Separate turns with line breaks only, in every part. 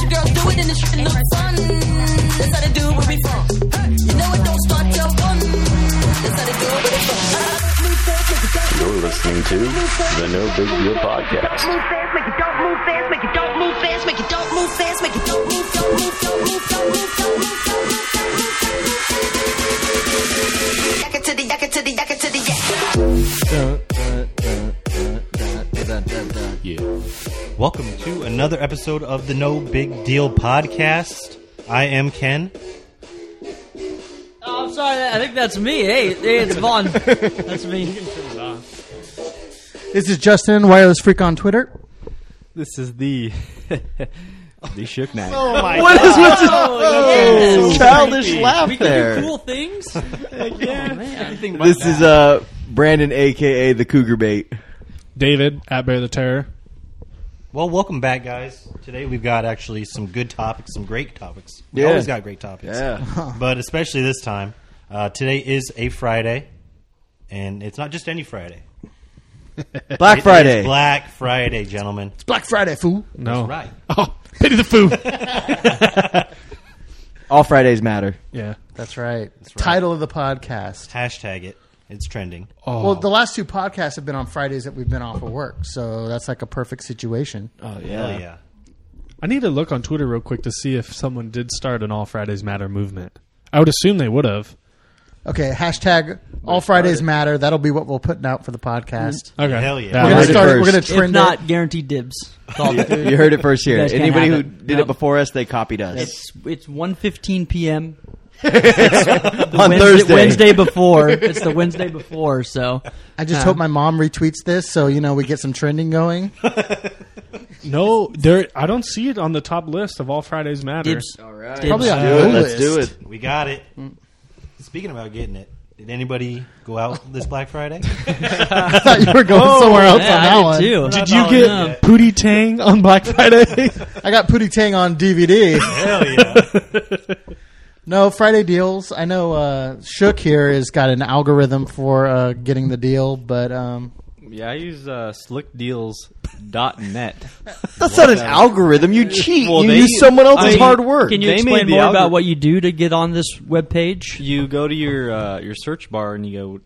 you girls do it and it sure looks fun. That's how they do it where we from. You know it don't start till 1. That's how they do it where we from.
You're listening to the No Big Deal Podcast.
Move fast, make it don't move fast, make it don't move fast, make it don't move fast, make it don't move, don't move, don't move, don't move, don't move, don't move. Yak it to the yak it to the yak it to the yak.
Yeah. Welcome to another episode of the No Big Deal Podcast. I am Ken.
Oh, I'm sorry. I think that's me. Hey, it's Vaughn. That's me.
This is Justin, Wireless Freak on Twitter.
This is the Shook Knight.
Oh my
What is
God.
this childish laugh
We can
there?
do cool things.
Yeah.
Oh, man.
This is Brandon, a.k.a. the Cougar Bait.
David at Bear the Terror.
Well, welcome back, guys. Today we've got actually some good topics, some great topics. We
Yeah.
always got great topics.
Yeah.
But especially this time. Today is a Friday, and it's not just any Friday.
Black
It
Friday.
is Black Friday, gentlemen.
It's Black Friday, fool.
No.
That's right.
Oh, pity the foo.
All Fridays matter.
Yeah.
That's right.
right.
Title of the podcast.
Hashtag it. It's trending.
Oh.
Well, the last two podcasts have been on Fridays that we've been off of work, so that's like a perfect situation.
Oh,
Hell yeah.
I need to look on Twitter real quick to see if someone did start an All Fridays Matter movement. I would assume they would have.
Okay, hashtag All Fridays Matter. That'll be what we're putting out for the podcast.
Okay.
Hell yeah.
We're
heard
gonna
it
start.
first.
We're gonna
If
trend
not, guaranteed dibs. Called it.
You heard it first here.
You guys can't
Anybody
have
who
it.
did
Nope.
it before us, they copied us.
It's 1:15 p.m.
On Thursday.
Wednesday before. It's the Wednesday before. So
I just hope my mom retweets this, so we get some trending going.
No, I don't see it on the top list of All Fridays Matter.
dibs.
All right.
Dibs.
Probably on
Do it.
no
Let's do
list.
it.
We got it. Speaking about getting it, did anybody go out this Black Friday?
I thought you were going somewhere else on that
I
one.
did too.
Did you get Pootie Tang on Black Friday?
I got Pootie Tang on DVD.
Hell yeah.
No, Friday deals. I know Shook here has got an algorithm for getting the deal, but
Yeah, I use slickdeals.net.
That's not an algorithm. You cheat.
Well,
you
they-
use someone else's
I mean,
hard work.
Can you
They
explain
made the
more about
algor-
what you do to get on this webpage?
You go to your search bar and you go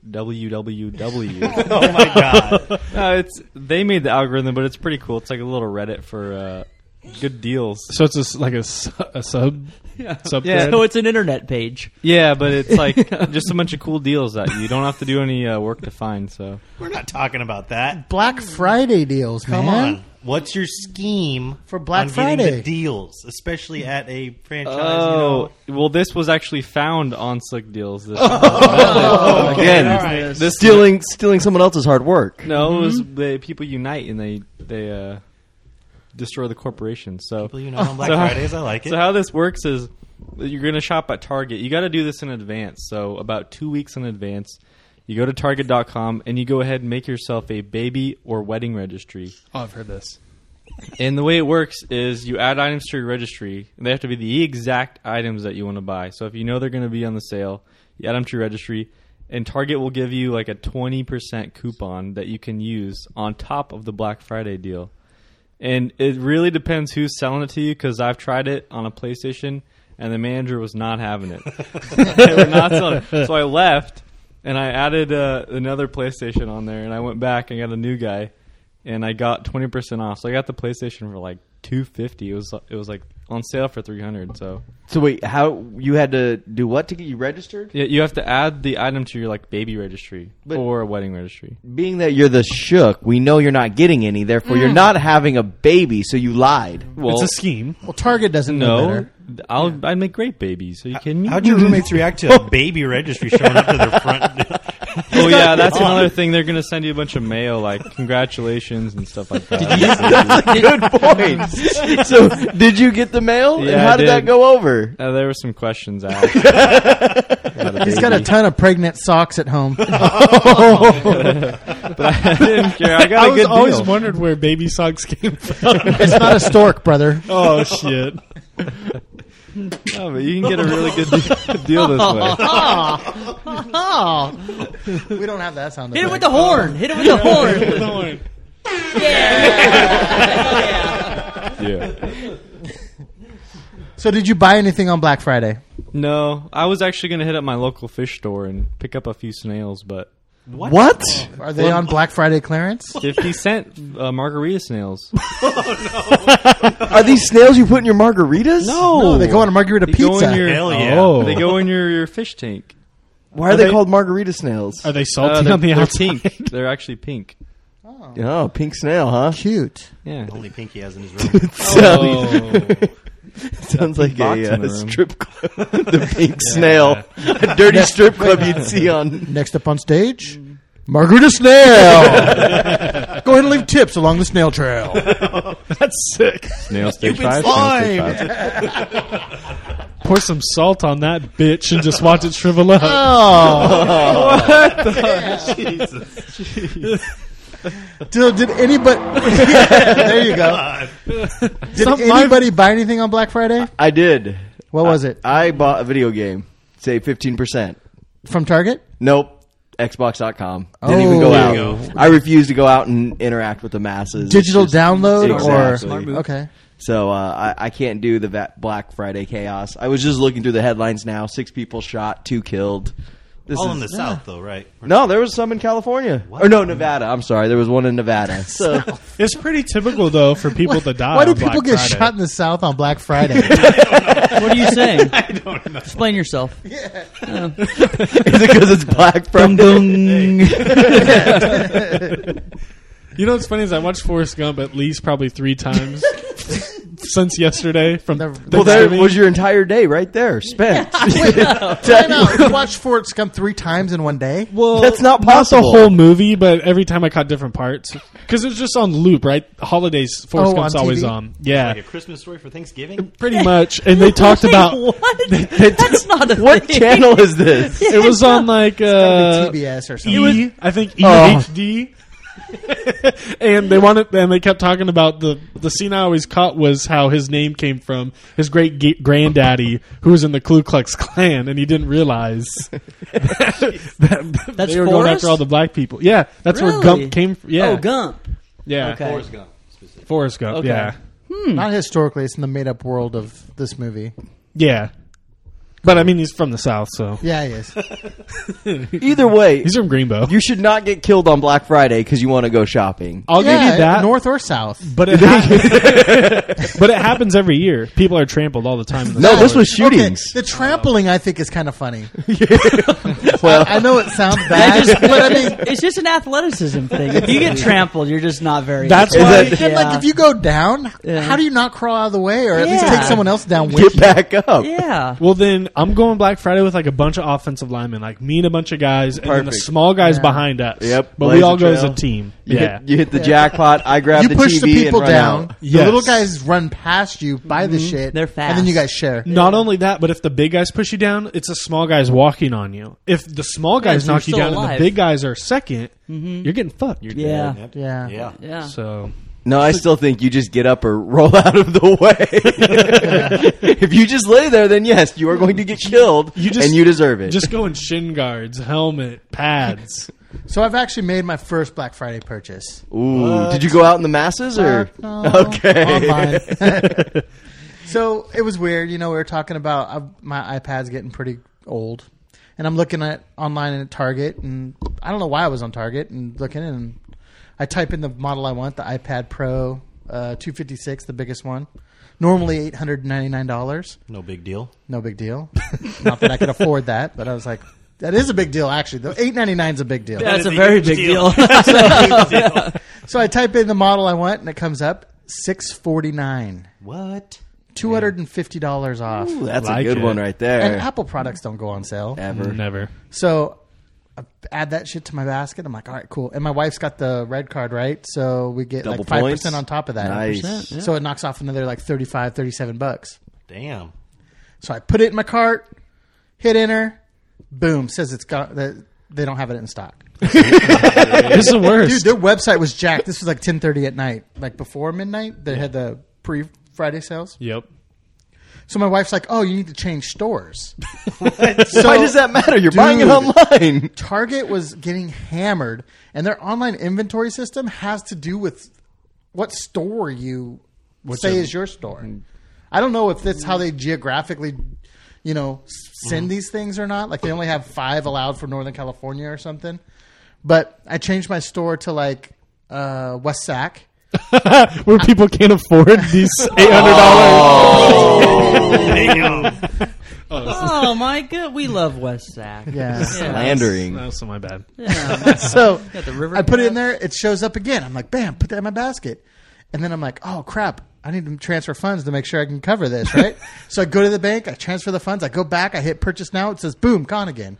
www.
Oh my God.
They made the algorithm, but it's pretty cool. It's like a little Reddit for good deals.
So it's like a sub
Yeah.
So it's an internet page.
Yeah, but it's like just a bunch of cool deals that you don't have to do any work to find. So
We're not talking about that.
Black Friday deals,
Come
man.
on. What's your scheme
For Black
on getting
Friday?
the deals, especially at a franchise?
Oh, well, this was actually found on Slick Deals. This
Again,
all right.
this
stealing someone else's hard work.
No, it was people unite and they destroy the corporation. So
People you know on Black
So how-
Fridays, I like it.
So how this works is you're going to shop at Target. You got to do this in advance. So about 2 weeks in advance, you go to Target.com and you go ahead and make yourself a baby or wedding registry.
Oh, I've heard this.
And the way it works is you add items to your registry. And they have to be the exact items that you want to buy. So if you know they're going to be on the sale, you add them to your registry. And Target will give you like a 20% coupon that you can use on top of the Black Friday deal. And it really depends who's selling it to you, because I've tried it on a PlayStation, and the manager was not having it. They were not selling it. So I left, and I added another PlayStation on there, and I went back and got a new guy, and I got 20% off. So I got the PlayStation for like $250. It was like on sale for $300. So
wait, how you had to do what to get you registered?
yeah, you have to add the item to your like baby registry or a wedding registry.
Being that you're the Shook, we know you're not getting any. Therefore, you're not having a baby, so you lied.
Well,
It's a scheme.
Well, Target doesn't know
no,
better.
I'd make great babies. Are you kidding me?
How'd your roommates react to a baby registry showing up to their front?
Oh yeah, that's another thing. They're gonna send you a bunch of mail, like congratulations and stuff like that.
Good point. So, did you get the mail?
Yeah,
and how
I
did
did.
that go over?
There were some questions asked.
He's got a ton of pregnant socks at home.
But I didn't care. I got a good
always
deal.
wondered where baby socks came from.
It's not a stork, brother.
Oh, shit.
No, but you can get a really good deal this way.
We don't have that sound.
Hit it with the horn. Hit it with the horn. Yeah.
Yeah.
So did you buy anything on Black Friday?
No, I was actually going to hit up my local fish store and pick up a few snails, but
What?
Are they on Black Friday clearance?
50-cent margarita snails.
Are these snails you put in your margaritas?
No, they go on a margarita
They go
pizza.
in your,
Hell yeah.
Oh.
They go in your fish tank.
Why are they called margarita snails?
Are they salty
They're,
on the
they're
outside?
pink. They're actually pink.
Oh, pink snail, huh?
Cute.
Yeah.
Only Pinky has in his room.
Sounds like
box in
a
the room.
strip club. The pink snail. A dirty strip club you'd see on...
Next up on stage, Margarita Snail. Go ahead and leave tips along the snail trail.
That's sick.
Snail stage
been
5.
slimed.
Snail stage 5.
Pour some salt on that bitch and just watch it shrivel up.
Did anybody? There you go. Did anybody buy anything on Black Friday?
I did.
What was it?
I bought a video game. Save 15%.
From Target?
Nope. Xbox.com. Didn't even go
There
out. I refuse to go out and interact with the masses.
Digital
It's just-
download
Exactly.
Smart move.
or okay?
So I can't do the Black Friday chaos. I was just looking through the headlines now. 6 people shot, 2 killed. This
All
is-
in the South, though, right?
No, there was some in California. Or no, Nevada. I'm sorry. There was one in Nevada. So
It's pretty typical, though, for people to die
Why do
on
people
Black
get
Friday.
shot in the South on Black Friday?
What are you saying? I don't know. Explain yourself.
is it because it's Black Friday?
You know what's funny is I watched Forrest Gump at least probably 3 times since yesterday. From
Well,
Well, there
Thanksgiving.
was your entire day right there spent.
I know. You watched Forrest Gump 3 times in one day?
Well,
That's not
the
possible.
whole movie, but every time I caught different parts because it was just on loop, right? Holidays, Forrest
Oh,
Gump's
on
always
TV?
on. Yeah,
Like a Christmas story for Thanksgiving?
pretty much. And they talked about
What? That's not a
What
thing.
channel is this?
it was on like
TBS or something.
E, I think
Oh.
EHD. And they kept talking about the scene I always caught was how his name came from his great granddaddy who was in the Ku Klux Klan, and he didn't realize that
That's
they were going
Forrest?
after all the black people. Yeah, that's where
Really?
Gump came from. Yeah,
Oh, Gump.
yeah,
Okay.
Forrest Gump, specifically.
Forrest Gump.
Okay.
Yeah,
Not historically. It's in the made-up world of this movie.
yeah. But I mean, he's from the South, so
Yeah, he is.
Either way,
he's from Greenbow.
you should not get killed on Black Friday because you want to go shopping.
I'll give you that.
North or South.
But it but it happens every year. People are trampled all the time. In the
No,
stores.
this was shootings.
Okay, the trampling, I think, is kind of funny. Well, I know it sounds bad, but I mean,
It's just an athleticism thing. If you get trampled, you're just not very.
That's
good.
why-
and like if you go down,
Yeah.
how do you not crawl out of the way, or at least
Yeah.
take someone else down with
Get
you?
back up.
Yeah.
Well, then I'm going Black Friday with like a bunch of offensive linemen, like me and a bunch of guys, and then the
Perfect.
small guys
Yeah.
behind us.
Yep,
But
blaze
we all
the
go as a
trail.
team.
You
Yeah.
hit the jackpot. I grab
You
the
push
TV
the people
and run
down.
out.
The
Yes.
little guys run past you, buy the shit.
They're fast.
and then you guys share.
Not only that, but if the big guys push you down, it's the small guys walking on you. If the small guys
so
knock you
you're
down
still
and
alive.
the big guys are 2nd, you're getting fucked.
Yeah.
Yep.
Yeah.
Yeah.
Yeah.
So
No, I still think you just get up or roll out of the way. If you just lay there, then yes, you are going to get killed,
You just-
and you deserve it.
just go in shin guards, helmet, pads.
So I've actually made my first Black Friday purchase.
Ooh, did you go out in the masses or?
No,
Okay.
online. So it was weird. You know, we were talking about my iPad's getting pretty old, and I'm looking at online at Target, and I don't know why I was on Target and looking, and I type in the model I want, the iPad Pro 256, the biggest one. Normally $899.
No big deal.
No big deal. Not that I could afford that, but I was like, that is a big deal, actually. The $899 is a big deal.
That's
is
a
a
very
huge
big
deal.
deal.
So I type in the model I want, and it comes up $649.
What?
$250 off.
Ooh, that's
Like
a good
it.
one right there.
And Apple products don't go on sale.
Ever.
Never.
So I add that shit to my basket. I'm like, all right, cool. And my wife's got the red card, right? So we get
Double
like 5%
points?
on top of that.
Nice.
So it knocks off another like $37.
Damn.
So I put it in my cart, hit enter, boom, says it's got that they don't have it in stock.
This is the worst.
Dude, their website was jacked. This was like 10:30 at night, like before midnight. They had the pre-Friday sales.
Yep.
So my wife's like, "Oh, you need to change stores."
Why does that matter? You're buying it
Dude.
online.
Target was getting hammered, and their online inventory system has to do with what store you say is your store. I don't know if that's how they geographically, send these things or not. Like they only have 5 allowed for Northern California or something. But I changed my store to like West Sac.
Where people can't afford these $800.
Oh my god, we love West Sac.
Yeah.
Slandering.
That's my bad.
Yeah.
So
Got the river
I put it in
pass.
there. It shows up again. I'm like, bam, put that in my basket. And then I'm like, oh crap, I need to transfer funds to make sure I can cover this, right? So I go to the bank, I transfer the funds, I go back, I hit purchase now. It says, boom, gone again.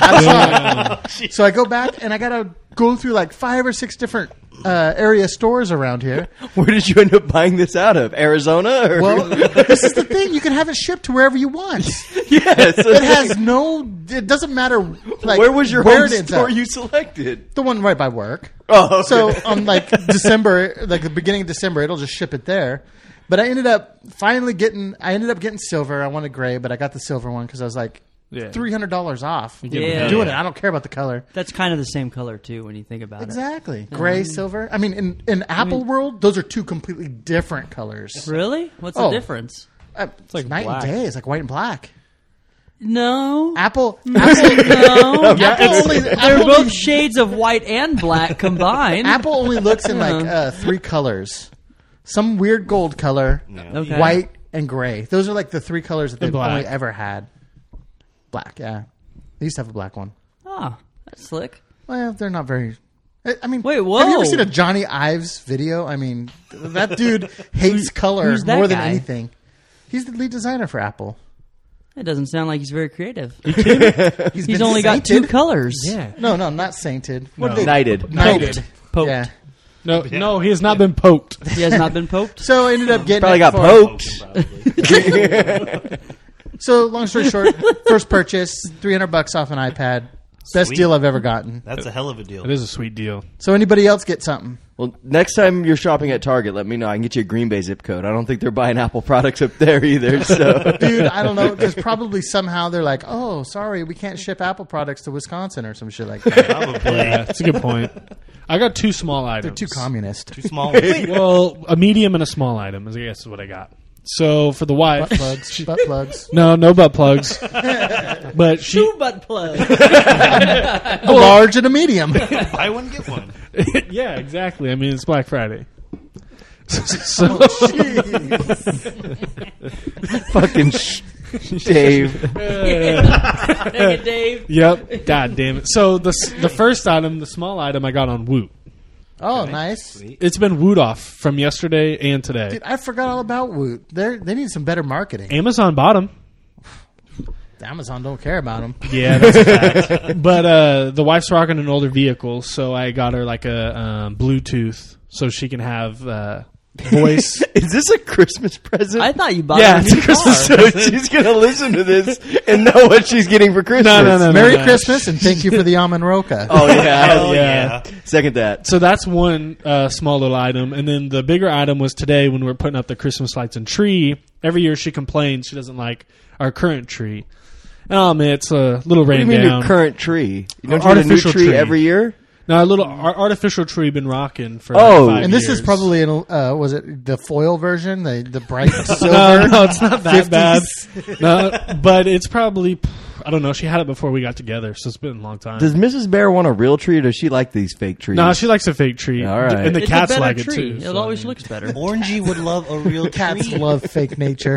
So I go back and I got to go through like 5 or 6 different area stores around here.
Where did you end up buying this out of? Arizona? Or?
Well, this is the thing. You can have it shipped to wherever you want.
yes.
It has it doesn't matter. Like,
where was your
where
home
it ends
store
up.
you selected?
The one right by work.
Oh, okay.
So on like December, like the beginning of December, it'll just ship it there. But I ended up getting silver. I wanted gray, but I got the silver one because I was like $300 off.
Yeah.
Doing it. I don't care about the color.
That's kind of the same color too when you think about
Exactly. Gray, silver. I mean, in Apple world, those are 2 completely different colors.
it. Really? What's
Oh.
the difference?
It's
like
night
black.
and day. It's like white and black.
No.
Apple
No. They're
Apple
both shades of white and black combined.
Apple only looks in like 3 colors. Some weird gold color,
Okay.
white, and gray. Those are like the 3 colors that they've
black.
only ever had. Black, yeah. They used to have a black one.
Ah, that's slick.
Well, they're not very... I mean,
Wait,
have you ever
whoa.
seen a Johnny Ives video? I mean, that dude hates color
who's that
more than
guy?
anything. He's the lead designer for Apple.
It doesn't sound like he's very creative.
He's
He's
been
only got 2
sainted.
colors.
No, not sainted. What
No.
did they-
Knighted.
Knighted.
Poked.
Yeah.
No, he has not been poked.
He has not been poked.
So I ended up getting
Probably
it
got
for-
poked.
So long story short, first purchase, $300 off an iPad. Best
Sweet.
deal I've ever gotten.
That's a hell of a deal.
It is a sweet deal.
So anybody else get something?
Well, next time you're shopping at Target, let me know. I can get you a Green Bay zip code. I don't think they're buying Apple products up there either. So,
Dude, I don't know. Because probably somehow they're like, oh, sorry, we can't ship Apple products to Wisconsin or some shit like that.
Probably.
Yeah, that's a good point. I got 2 small items.
They're too communist.
Too small.
Well, a medium and a small item, I guess is what I got. So for the wife,
Butt plugs. Butt plugs.
no butt plugs. But she,
2 butt plugs.
A large and a medium.
Buy one, get one.
yeah, exactly. I mean, it's Black Friday. So
fucking Dave.
Take it, Dave.
yep. God damn it. So the first item, the small item, I got on Woot.
Oh, nice.
It's been Woot off from yesterday and today.
Dude, I forgot all about Woot. They need some better marketing.
Amazon bought them.
Amazon don't care about them.
Yeah, that's a fact. But the wife's rocking an older vehicle, so I got her like a Bluetooth so she can have voice.
Is this a Christmas present?
I thought you bought
Yeah,
a
it's
new
a Christmas
car.
so she's going to listen to this and know what she's getting for Christmas.
No.
Merry Christmas and thank you for the almond roca.
Oh, yeah.
Hell
yeah.
yeah.
Second that.
So that's one small little item. And then the bigger item was today when we were putting up the Christmas lights and tree. Every year she complains she doesn't like our current tree. And it's a little
What do you
ran
mean
down.
your current tree? You don't
Our
get a new
artificial
tree
tree.
every year?
No, our artificial tree been rocking for
Oh.
like 5
And this
years.
is probably was it the foil version, the bright silver?
No, it's not that
50s.
bad. No, but it's probably, I don't know. She had it before we got together, so it's been a long time.
Does Mrs. Bear want a real tree or does she like these fake trees?
No, she likes a fake tree.
All right.
And the
It's
cats
a better
like
tree.
it too.
It always looks better.
Orangey would love a real
Cats
tree.
love fake nature.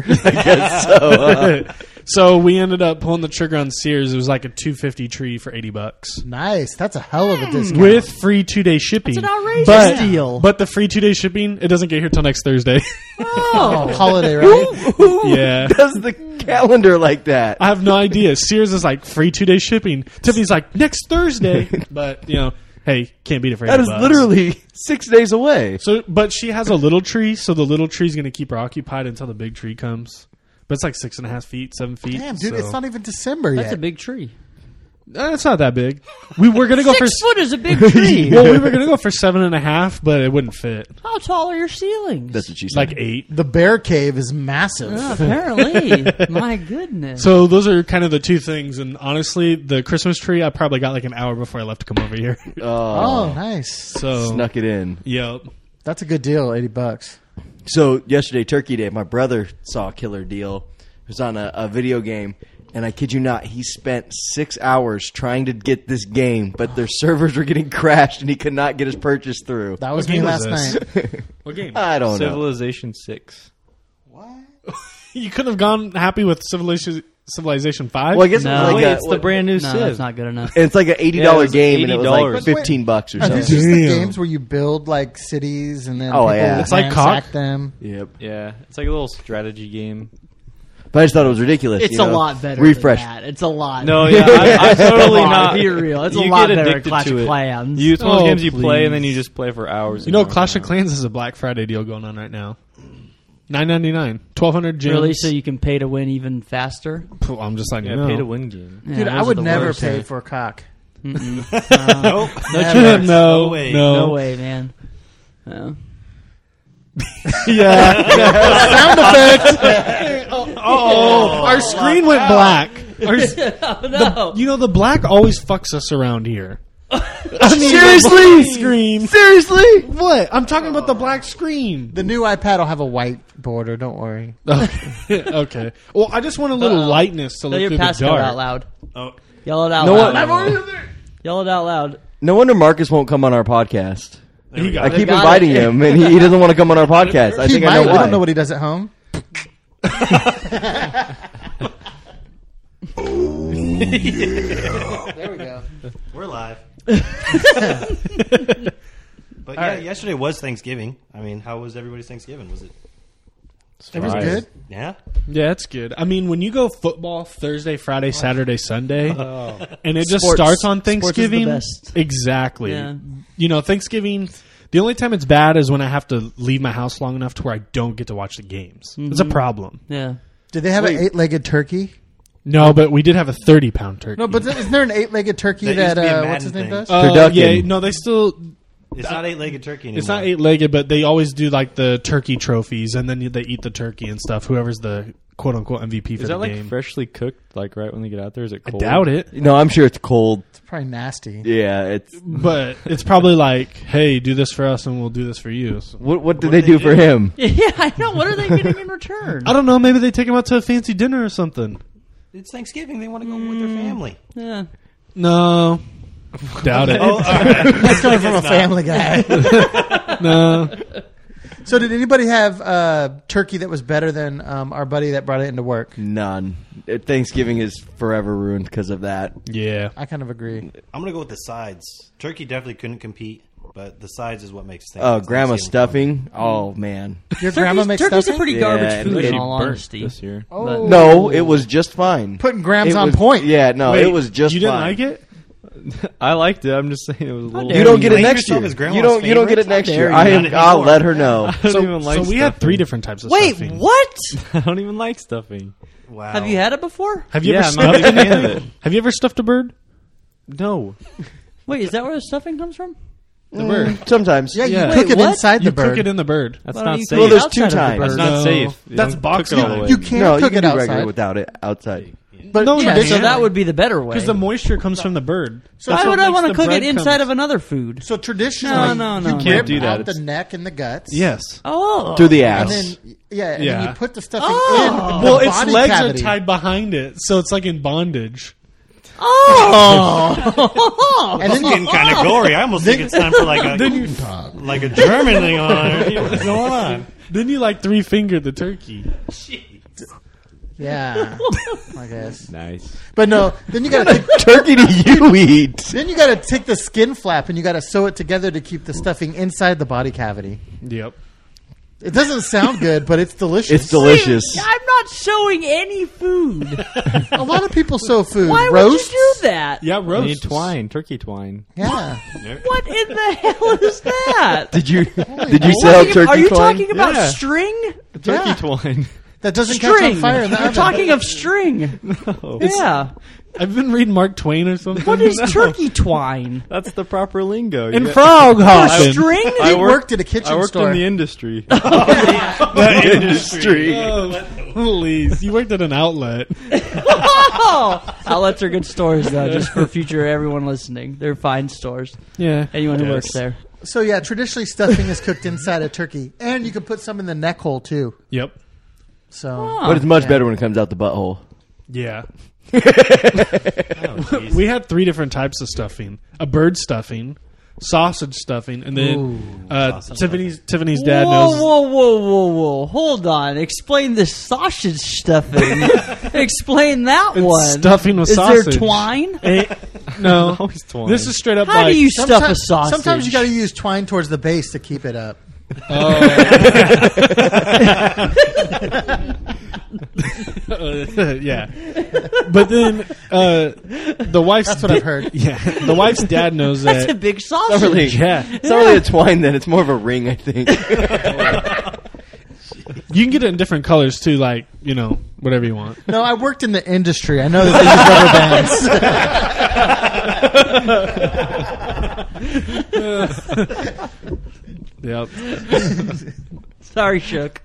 So we ended up pulling the trigger on Sears. It was like a $250 tree for $80
Nice. That's a hell of a discount.
with free 2-day shipping.
That's an outrageous
but,
deal.
But the free 2-day shipping, it doesn't get here till next Thursday.
oh, holiday, right?
Who
Yeah.
does the calendar like that?
I have no idea. Sears is like free 2-day shipping. Tiffany's like next Thursday, but hey, can't beat it for $80.
That is literally 6 days away.
So, but she has a little tree, so the little tree's going to keep her occupied until the big tree comes. But it's like 6.5 feet, 7 feet.
Damn, dude,
so-
it's not even December
That's
yet.
a big tree.
It's not that big. We were going to go
6
for.
foot is a big tree.
Well, we were going to go for 7.5, but it wouldn't fit.
How tall are your ceilings?
That's what she said.
Like 8.
The bear cave is massive.
Apparently. My goodness.
So those are kind of the two things. And honestly, the Christmas tree, I probably got like an hour before I left to come over here.
Oh, nice.
So
Snuck it in.
Yep.
That's a good deal, $80.
So yesterday, Turkey Day, my brother saw a killer deal. It was on a video game, and I kid you not, he spent 6 hours trying to get this game, but their servers were getting crashed, and he could not get his purchase through.
That was
What
me
game
last
was this?
night.
What game?
I don't know.
Civilization 6.
You couldn't have gone happy with Civilization 5?
Well, I guess
No.
it was like
Wait, it's the brand new
No,
Civ.
that's not good enough.
it's like an $80
Yeah, it was
game, and it was like
$80.
$15 or
Are these
something.
just the
Damn.
games where you build like cities and then
Oh,
people
yeah. It's
like
ransack
Cock.
them?
Yep.
Yeah, it's like a little strategy game.
But I just thought it was ridiculous.
It's
you know?
a lot better.
Refresh.
Than that. It's a lot.
No, yeah, I'm totally
Come on,
not.
be real. It's a
You
lot
get
better at
addicted
Clash
to
of
it.
Clans.
It's one of those
Oh,
games you play and then
please.
you just play for hours.
You know,
and
Clash of
hours.
Clans has a Black Friday deal going on right now. $9.99, 1,200 gems.
Really, so you can pay to win even faster?
Pooh, I'm just letting
Yeah,
you know.
pay to win game.
Yeah,
Dude,
those
I
are
would
the
never
worst.
pay for a cock.
Nope.
Never.
no,
way.
No
no.
way, man. No.
Oh, our screen went black.
Oh, no.
You know, the black always fucks us around here.
Seriously?
Screen.
Seriously?
What? I'm talking about the black screen.
The new iPad will have a white border. Don't worry.
Okay. Well, I just want a little lightness to
Say
look
your
through the
passcode
dark.
out loud.
Oh,
Yell it out
No
loud.
one-
Yell it out loud.
No wonder Marcus won't come on our podcast.
there we go.
I keep
got
inviting
it.
him, and he doesn't want to come on our podcast. I
He
think
might.
I know
We
why.
don't know what he does at home. There we go.
We're live. But yeah, yesterday was Thanksgiving. I mean, how was everybody's Thanksgiving? Was it?
It was good.
Yeah.
Yeah, it's good. I mean, when you go football Thursday, Friday, Saturday, Sunday, and it just
Sports.
starts on
Sports is the
Thanksgiving.
best.
Exactly.
Yeah.
You know, Thanksgiving. The only time it's bad is when I have to leave my house long enough to where I don't get to watch the games. It's a problem.
Yeah.
Did they have an 8-legged turkey?
No, but we did have a 30-pound turkey.
No, but isn't there an 8-legged turkey
That used to be a
that
Madden
what's his name
thing.
does?
Turducken.
yeah, no, they still.
It's not 8-legged turkey anymore.
It's not 8-legged, but they always do like the turkey trophies, and then they eat the turkey and stuff. Whoever's the quote unquote MVP for
Is
the
that like
game.
freshly cooked, like right when they get out there? Is it
I
cold?
doubt it,
No, I'm sure it's cold.
It's probably nasty.
Yeah, it's.
but it's probably like, hey, do this for us, and we'll do this for you. So,
What did
What
they
did
do
they
for
do?
him?
Yeah, I know. What are they getting in return?
I don't know. Maybe they take him out to a fancy dinner or something.
It's Thanksgiving. They want to go with their family.
Yeah.
No, doubt it.
Oh, all right.
That's coming from a family guy.
No,
So did anybody have turkey that was better than our buddy that brought it into work?
None. Thanksgiving is forever ruined because of that.
yeah.
I kind of agree.
I'm gonna go with the sides. Turkey definitely couldn't compete, but the sides is what makes things.
Oh, grandma
Thanksgiving
stuffing. Oh man.
Your grandma makes
turkey's
stuffing?
a pretty
Yeah,
garbage
and
food,
they
in all
Burnt
honesty.
this year.
Oh.
No, it was just fine.
Putting grams
It
on
was-
point.
Yeah, no,
Wait,
it was just
you didn't
fine.
like it?
I liked it. I'm just saying it was a little.
You don't get it
Claim
next
yourself
year.
as grandma's
You don't get it
favorite?
next
How
year.
dare
I
you.
am.
Not
I'll
anymore.
let her know.
I don't even like
So we had
stuffing.
3 different types of
Wait,
stuffing.
what?
I don't even like stuffing.
Wow.
Have you had it before?
Have you
Yeah,
ever
I'm not a
stuffed
big fan of
anything? Have you ever stuffed a bird?
No.
Wait, is that where the stuffing comes from?
The bird.
Sometimes.
Yeah,
Yeah.
you cook
Wait,
it
what?
inside
You
the bird.
cook it in the bird.
That's
Why don't
not
you
safe.
Well,
cook it
there's two
outside of the
times.
That's
bird?
not
No.
safe. You
That's
don't
box
cook it all the
time.
way.
You can
No, you
cook
can
it
do
outside.
regular without it outside.
But
No,
yeah,
you
So
can't.
that would be the better way.
Because the moisture comes from the bird.
Why would I want to cook it inside of another food?
So traditionally,
No,
you
no.
rip
do that.
out the
It's-
neck and the guts.
Yes.
Oh.
Through the
And
ass.
then, and
Yeah.
then you put the stuffing
Oh.
in the
Well, its
body
legs
cavity.
are tied behind it, so it's like in bondage.
Oh.
And then
It's getting kind of gory. I almost think it's time for like a German thing on. What's going on?
Then you like 3-finger the turkey.
yeah, I guess.
Nice.
But no, then you gotta take,
Turkey do you eat?
then you gotta take the skin flap and you gotta sew it together to keep the stuffing inside the body cavity.
Yep.
It doesn't sound good, but it's delicious.
It's delicious.
I'm not showing any food.
A lot of people sew food.
Why
Roast.
would you do that?
Yeah,
You
roast.
need twine, turkey twine.
Yeah.
What in the hell is that?
Did you
Are
sell
you
turkey
Are you
twine?
talking about
Yeah.
string?
Turkey
Yeah.
twine.
That doesn't catch on
String.
fire in the
You're
oven.
talking of string. Yeah.
I've been reading Mark Twain or something.
What is turkey twine?
That's the proper lingo.
And
You-
frog hopping.
String?
I
He worked at a kitchen
I worked
store.
in the industry.
The industry.
Oh, please. You worked at an outlet.
Oh! Outlets are good stores, though, just for future everyone listening. They're fine stores.
Yeah.
Anyone who
Yes.
works there.
So yeah, traditionally stuffing is cooked inside a turkey, and you can put some in the neck hole too.
Yep.
So,
But it's much better when it comes out the butthole.
Yeah.
Oh, jeez.
We had 3 different types of stuffing: a bird stuffing, sausage stuffing, and then Tiffany's dad knows.
Whoa! Hold on. Explain the sausage stuffing. Explain that
It's
one.
stuffing with
Is
sausage.
there twine?
No,
Always twine.
this is straight up
How
like
do you stuff a sausage?
Sometimes you got to use twine towards the base to keep it up.
yeah. But then the wife's
That's what I've heard.
Yeah, the wife's dad knows
That's a
that.
big
It's not
sausage.
really,
Yeah,
it's not really a twine then. It's more of a ring, I think.
you can get it in different colors too, like whatever you want.
No, I worked in the industry. I know that they use rubber bands.
Yep.
Sorry, Shook.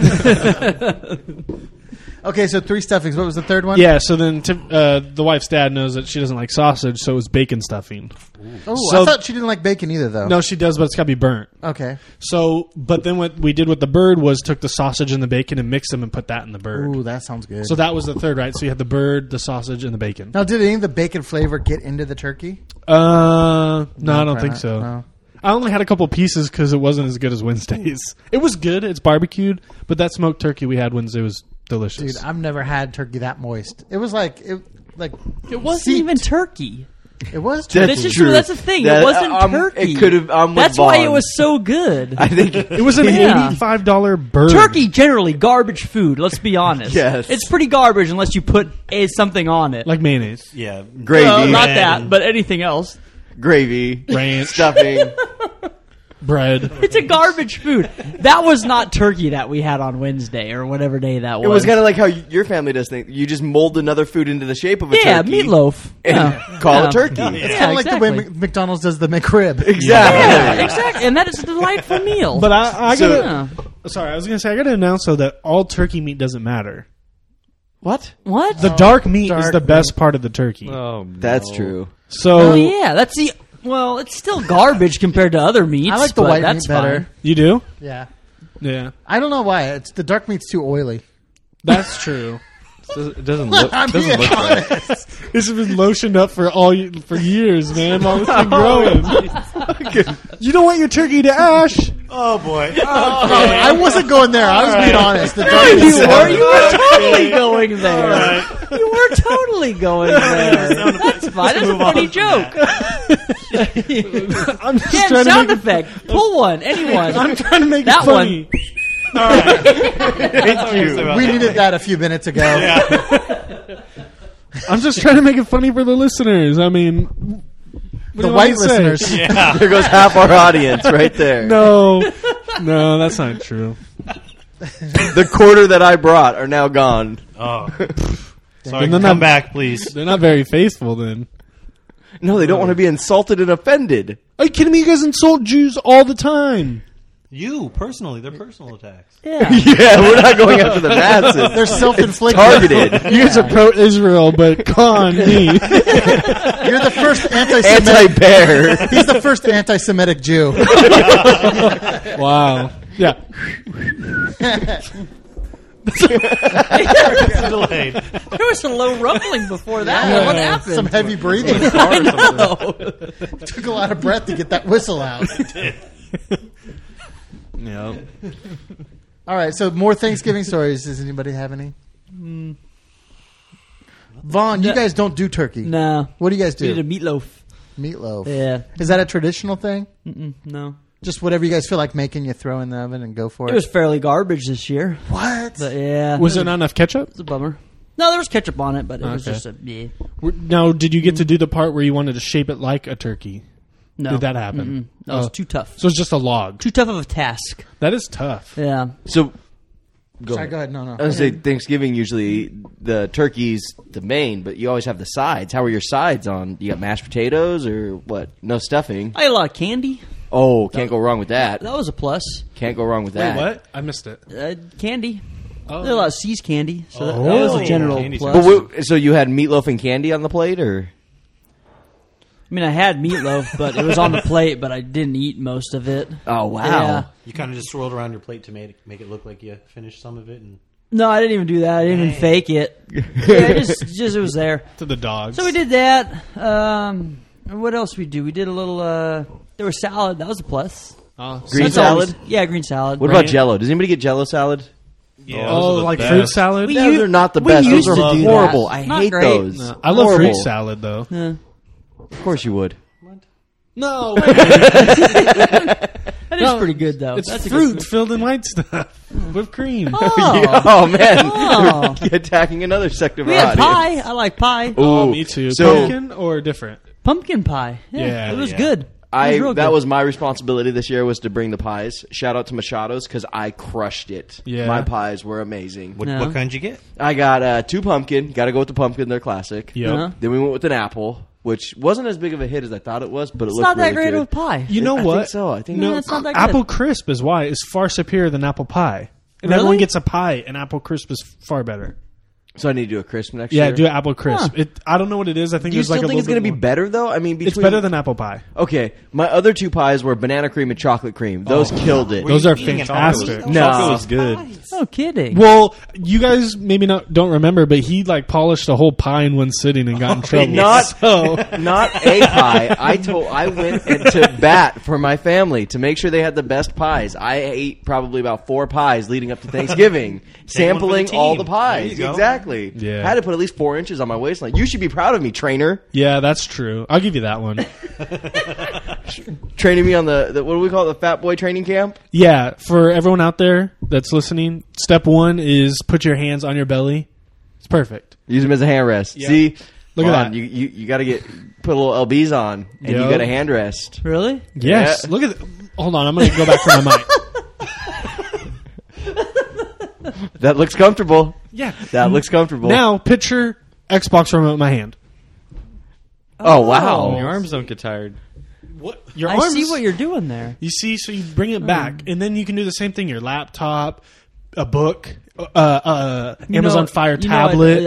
Okay, so 3 stuffings. What was the third one?
Yeah. So then the wife's dad knows that she doesn't like sausage, so it was bacon stuffing.
Oh,
So-
I thought she didn't like bacon either, though.
No, she does, but it's got to be burnt.
Okay.
So, but then what we did with the bird was took the sausage and the bacon and mixed them and put that in the bird.
Ooh, that sounds good.
So that was the third, right? So you had the bird, the sausage, and the bacon.
Now, did any of the bacon flavor get into the turkey?
No, I don't
Probably
think
not.
so.
No.
I only had a couple pieces because it wasn't as good as Wednesday's. It was good. It's barbecued, but that smoked turkey we had Wednesday was delicious.
Dude, I've never had turkey that moist. It was like
It wasn't
seeped.
even turkey.
It was
That's
turkey.
That's just
true.
that's the thing.
That-
it wasn't turkey.
It could have. I'm with
That's why it
Vaughn.
was so good.
I think
It was an
Yeah.
$85 bird.
Turkey generally garbage food. Let's be honest.
Yes.
It's pretty garbage unless you put something on it.
like mayonnaise,
Yeah.
gravy,
Well, not
Man.
that, but anything else.
gravy,
ranch,
stuffing.
bread.
It's a garbage food. That was not turkey that we had on Wednesday or whatever day that was.
It was kind of like how your family does things. You just mold another food into the shape of a
yeah,
turkey.
meatloaf.
And
Yeah.
call
Yeah.
it turkey.
Yeah,
It's kind of like the way
exactly.
McDonald's does the McRib.
Exactly.
Yeah, exactly. And that is a delightful meal.
But I
So-
gotta. Sorry, I was gonna say I gotta announce though that all turkey meat doesn't matter.
What?
what?
The dark meat is
dark
the best part of the turkey.
Oh,
That's true.
So
Oh yeah, that's the. Well, it's still garbage compared to other meats.
I like the
but
white
that's
meat better.
fine.
you do?
Yeah.
Yeah,
I don't know why. It's the dark meat's too oily.
that's true.
it doesn't look.
I'm
Doesn't
being
look right.
honest.
This has been lotioned up for for years, man. While it's been growing. You don't want your turkey to ash.
Oh boy.
I wasn't going there. I was being honest. The dark
You
meat's
were. You were totally going there. You were totally going there. That's fine. That's a funny joke.
I'm just
Yeah,
trying to
sound
make.
effect. Pull one. Anyone.
I'm trying to make
That
it funny.
We needed that a few minutes ago.
I'm just trying to make it funny for the listeners. I mean, what do
The
you
white
want me to say?
listeners.
Yeah.
There goes half our audience right there.
No, that's not true.
The quarter that I brought are now gone.
Oh. Sorry,
Then
come
I'm-
back, please.
They're not very faithful then.
No, they don't want to be insulted and offended.
Are you kidding me? You guys insult Jews all the time.
You, personally. They're personal attacks.
Yeah.
Yeah, we're not going after the masses.
They're self-inflicted.
Targeted.
You guys are pro-Israel, but con me.
You're the first anti-Semitic.
Anti-bear.
He's the first anti-Semitic Jew.
Wow. Yeah.
It's delayed.
There was a low rumbling before that. What happened?
Some heavy breathing.
I know.
Took a lot of breath to get that whistle out.
Yeah.
All right, so more Thanksgiving stories. Does anybody have any? Vaughn, you guys don't do turkey.
No.
What do you guys
We
do?
did a meatloaf.
Meatloaf.
Yeah.
Is that a traditional thing?
No.
Just whatever you guys feel like making, you throw in the oven and go for it.
It was fairly garbage this year.
What?
But yeah.
Was there not enough ketchup?
It's a bummer. No, there was ketchup on it, but it was
Okay.
just a yeah.
Now, did you get to do the part where you wanted to shape it like a turkey?
No.
Did that happen?
That was
Oh.
too tough.
So it's just a log.
Too tough of a task.
That is tough.
Yeah.
So,
Sorry, go ahead. No.
I was gonna say Thanksgiving usually the turkey's the main, but you always have the sides. How are your sides on? You got mashed potatoes or what? No stuffing.
I had a lot of candy.
Oh, can't go wrong with that.
That was a plus.
Can't go wrong with that.
What? I missed it.
Candy.
Oh.
There was a lot of C's candy, so that was a general
Candy's
plus.
But so you had meatloaf and candy on the plate, or
I mean, I had meatloaf, but it was on the plate, but I didn't eat most of it.
Oh wow!
Yeah.
You kind of just swirled around your plate to make it look like you finished some of it. And
No, I didn't even do that. I didn't even fake it. Yeah, just it was there.
To the dogs.
So we did that. What else we do? We did a little. There was salad. That was a plus.
Green
That's
salad?
always- yeah, green salad.
What about Jello? Does anybody get Jello salad?
yeah,
Oh,
those are the
like
best.
fruit salad?
We
Those
u-
are not the
we
best. Those
used
are
to do
horrible.
that.
I
Not
hate
great.
those.
No, I love
Horrible.
fruit salad, though.
Yeah.
Of course you would.
No.
That is pretty good, though.
It's
That's a
fruit
good
filled in white stuff. Whipped cream.
Oh.
Oh man,
Oh.
You're attacking another sect of
We
our
had
audience.
pie. I like pie.
Oh,
Ooh.
me too.
So
Pumpkin or different?
Pumpkin pie. Yeah,
Yeah,
it was
yeah.
good. It real
that
good.
was my responsibility this year was to bring the pies. Shout out to Machado's because I crushed it.
Yeah.
My pies were amazing.
What,
Yeah.
what kind you get?
I got 2 pumpkin. Got to go with the pumpkin. They're classic.
Yep.
Uh-huh.
Then we went with an apple, which wasn't as big of a hit as I thought it was, but it
It's
looked
not that
really
great
good.
of a pie.
You know
I
what?
think so. I think
No,
no.
it's not that good.
Apple crisp is why is far superior than apple pie. And
Really?
everyone gets a pie, and apple crisp is far better.
So I need to do a crisp next
Yeah,
year.
do apple crisp.
Huh.
I don't know what it is. I think
Do you
there's like
still
a
think it's
little
going to
bit
be
more.
better though? I mean, between
It's better than apple pie.
Okay, my other 2 pies were banana cream and chocolate cream. Those killed it.
Those are
eating it?
fantastic.
No.
Chocolate was good.
No kidding.
Well, you guys maybe don't remember, but he like polished a whole pie in one sitting and got in trouble.
Not-
so.
Not a pie. I went to bat for my family to make sure they had the best pies. I ate probably about 4 pies leading up to Thanksgiving, sampling
team.
all the
There
pies.
you go.
Exactly.
Yeah.
I had to put at least 4 inches on my waistline. You should be proud of me, trainer.
Yeah, that's true. I'll give you that one.
Training me on the what do we call it, the fat boy training camp?
Yeah, for everyone out there that's listening, step 1 is put your hands on your belly. It's perfect.
Use them as a hand rest.
Yeah.
See,
Look at
Come on,
that.
You got to put a little LBs on, and you
Yep.
got a hand rest.
Really?
Yes.
Yeah.
Look at. Hold on, I'm going to go back for my mic.
That looks comfortable.
Yeah.
That looks comfortable.
Now picture Xbox remote in my hand.
oh wow.
Your arms don't get tired.
What? Your
I
arms.
see what you're doing there.
You see, so you bring it back, and then you can do the same thing. Your laptop, a book, Amazon Fire tablet.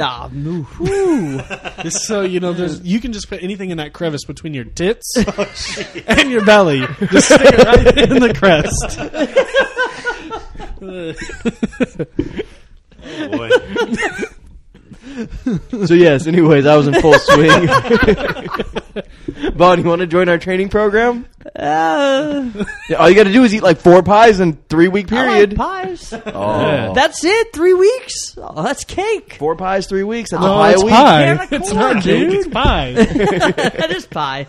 So you can just put anything in that crevice between your tits and your belly. Just stick it right in the crest.
Oh, boy.
So yes, anyways, I was in full swing. Vaughn, you want to join our training program? Yeah, all you got to do is eat like 4 pies in 3-week
I like
period.
pies.
Oh.
That's it. 3 weeks. Oh, that's cake.
4 pies, 3 weeks. That's a
No,
pie
it's
a week.
pie.
Can of
It's
corn,
not cake.
dude.
It's pie.
That is pie.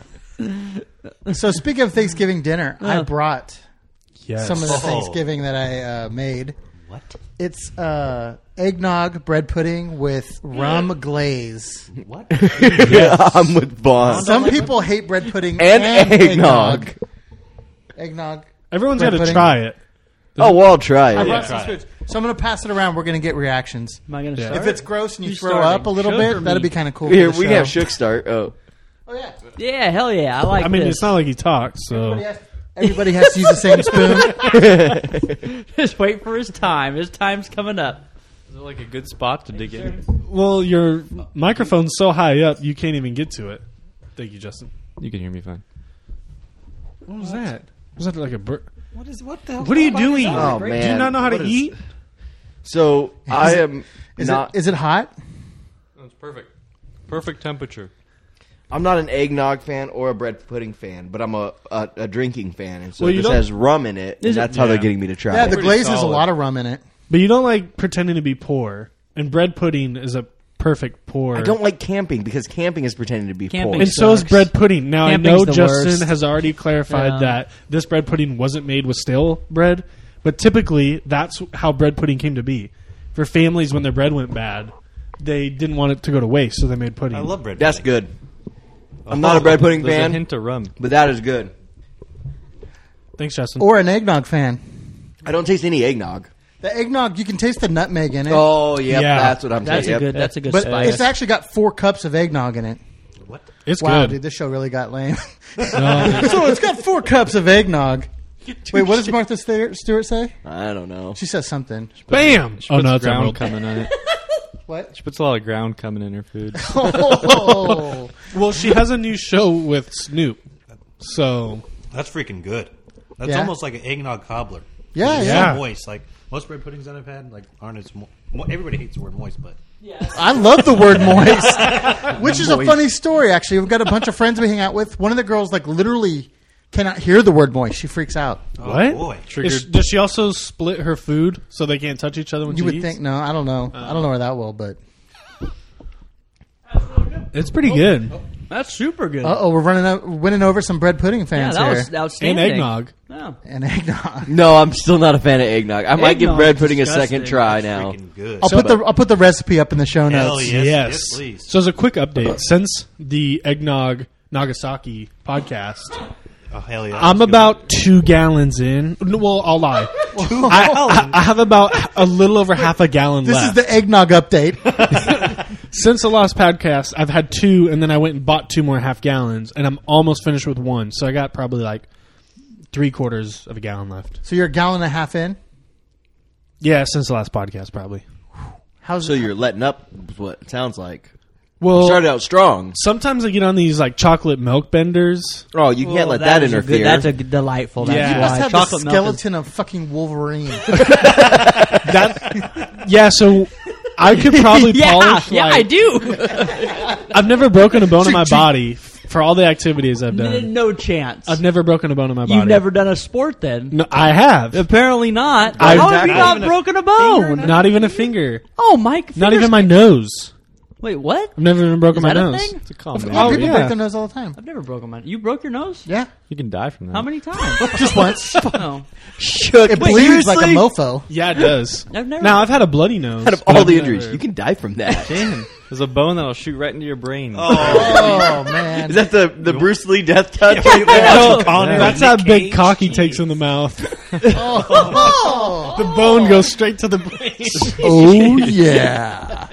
So speaking of Thanksgiving dinner, I
Yeah.
brought
Yes.
some of the
Oh.
Thanksgiving that I made.
What?
It's eggnog bread pudding with rum glaze.
What?
Yeah, I'm with Vaughn.
Some people hate bread pudding
And eggnog.
Eggnog.
Everyone's
Bread
got to
pudding.
try it.
Oh, well, I'll try
I
it.
brought
try
some
it.
spirits. So I'm going to pass it around. We're going to get reactions.
Am I going to
Yeah.
start?
If it's gross and you,
You
throw
starting.
up a little
Sugar
bit, that'd
me.
be kind of cool.
Here,
for the
we can have
show.
Shook start. Oh.
Oh yeah.
Yeah, hell yeah. I like
I mean,
this.
it's not like he talks, so.
Everybody has to use the same spoon.
Just wait for his time. His time's coming up.
Is it like a good spot to dig in?
Well, your microphone's so high up, you can't even get to it. Thank you, Justin.
You can hear me fine.
What was that? Was that like a bird?
What the hell?
What are you doing?
Oh,
Do you
man.
not know how to
What is-
eat?
So I am
Is
not.
it hot?
That's perfect. Perfect temperature.
I'm not an eggnog fan or a bread pudding fan, but I'm a drinking fan, and so
Well, you
this
don't-
has rum in it, and
Is it-
that's how they're
Yeah.
getting me to try
Yeah,
it.
the
Pretty
glaze has a
solid.
lot of rum in it.
But you don't like pretending to be poor. And bread pudding is a perfect pour.
I don't like camping because camping is pretending to be
Camping
poor.
And so is
sucks.
bread pudding. Now, I know
Camping's the
Justin
worst.
has already clarified
Yeah.
that this bread pudding wasn't made with stale bread, but typically that's how bread pudding came to be. For families, when their bread went bad, they didn't want it to go to waste, so they made pudding.
I love bread.
That's
pudding.
good. I'm not a bread pudding
There's a
fan,
hint of rum.
but that is good.
Thanks, Justin.
Or an eggnog fan.
I don't taste any eggnog.
The eggnog, you can taste the nutmeg in it.
Oh, yep,
Yeah.
that's what I'm
That's
saying.
a good. That's a good
but
spice.
it's actually got 4 cups of eggnog in it.
What?
It's
Wow,
good.
dude, this show really got lame.
No.
So it's got 4 cups of eggnog. Wait, what does Martha Stewart say?
I don't know.
She says something.
Bam! Oh, no,
Puts
it's
ground
Emerald.
coming on it.
What?
She puts a lot of ground coming in her food.
Oh.
Well, she has a new show with Snoop. So
That's freaking good. That's
Yeah.
almost like an eggnog cobbler.
Yeah,
It's
yeah.
so moist. Like most bread puddings that I've had, like aren't as everybody hates the word moist, but
I love the word moist, which is a funny story. Actually, we've got a bunch of friends we hang out with. One of the girls, like, literally cannot hear the word moist. She freaks out.
what?
boy.
Does she also split her food so they can't touch each other when
You
she
would
eats?
think, no, I don't know. I don't know her that well, but
It's pretty good.
That's super good.
we're winning over some bread pudding
yeah,
fans
that
here.
was outstanding.
And eggnog.
Yeah.
And eggnog.
No, I'm still not a fan of eggnog. I might give
Eggnog
bread
is
pudding a
disgusting.
second try now.
Freaking good.
I'll put the recipe up in the show
Hell
notes.
yes,
Yes.
yes, please.
So as a quick update, since the Eggnog Nagasaki podcast,
Oh hell yeah!
I'm
Let's do
about 2 gallons in. No, well, I'll lie. I have about a little over half a gallon
This
left.
is the eggnog update.
Since the last podcast, I've had 2, and then I went and bought 2 more half gallons, and I'm almost finished with 1. So I got probably like 3/4 of a gallon left.
So you're a gallon and a half in.
Yeah, since the last podcast, probably.
How's
So you're letting up, is what it sounds like.
Well,
Started out strong.
sometimes I get on these like chocolate milk benders.
Oh, you can't let that
is a
interfere.
good- that's a delightful. That's
Yeah.
You
You
must
why
have the
chocolate milk is-
skeleton of fucking Wolverine.
Yeah, so I could probably
yeah,
polish.
yeah,
like-
I do.
I've never broken a bone in my body for all the activities I've done.
No chance.
I've never broken a bone in my body.
You've never done a sport then?
No, I have.
Apparently not.
I've
How have you
exactly-
not broken a bone?
Not even a finger.
Oh, Mike.
Not even my nose.
Wait, what?
I've never even broken
Is
my
that a
nose.
thing?
It's a combination.
Oh,
People
yeah.
break their nose all the time.
I've never broken my. You broke your nose?
Yeah,
You can die from that.
How many times?
just once.
Oh.
Shook.
It bleeds like a mofo.
Yeah, it does.
I've never-
Now I've had a bloody nose.
Out of
but
all
I've
the
never-
injuries, you can die from that.
Damn. There's a bone that'll shoot right into your brain.
Oh man,
Is that the Bruce Lee death touch?
No,
Connor
that's
and
how
Nick
big
Cage.
cocky takes in the mouth.
oh,
The bone goes straight to the brain.
oh yeah.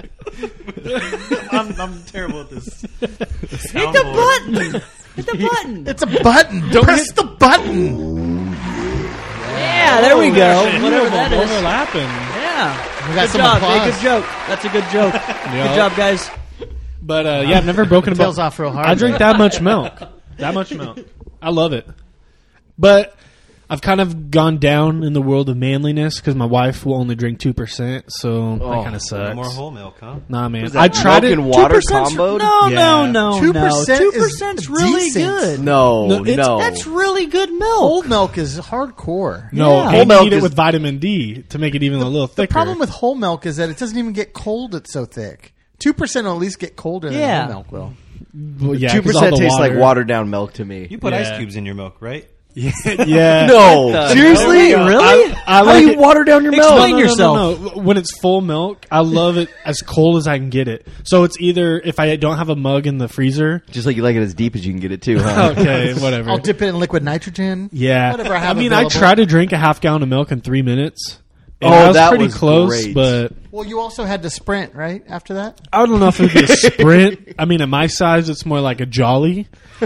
I'm terrible at this.
Hit the button. Hit the button.
It's a button. Press the button.
Yeah, there we go. Whatever that is.
Overlapping.
Yeah.
We got
Good
some
job.
applause.
Hey, good joke. That's a good joke. Good job, guys.
But yeah, I've never broken a bone.
Tails off real hard.
I drink that much milk. That much milk. I love it. But I've kind of gone down in the world of manliness because my wife will only drink 2%, so that kind of
No
sucks.
more whole milk, huh?
Nah, man.
Is that
I tried
milk
it.
and water
2%'s
comboed?
No,
Yeah.
no,
2% is
2%'s really
decent.
good.
No,
No, it's-
no.
That's really good milk.
Whole milk is hardcore.
No,
Yeah.
and
Whole
you
milk
need it
is-
with vitamin D to make it even a little thicker.
The problem with whole milk is that it doesn't even get cold. It's so thick. 2% will at least get colder
Yeah.
than whole milk will.
Well, yeah, 'cause all
2%
the
tastes like watered down milk to me.
You put
Yeah.
ice cubes in your milk, right?
Yeah.
No, seriously?
Really?
I
How
like
do you
it.
water down your milk?
Explain yourself.
No. When it's full milk, I love it as cold as I can get it. So it's either if I don't have a mug in the freezer.
Just like you like it as deep as you can get it too, huh?
Okay, whatever.
I'll dip it in liquid nitrogen.
Yeah,
Whatever I have
I
available.
try to drink a half gallon of milk in 3 minutes. And
Oh,
I was
that
pretty
was
close,
great.
but
Well, you also had to sprint, right, after that?
I don't know if it would be a sprint. I mean, at my size, it's more like a jolly.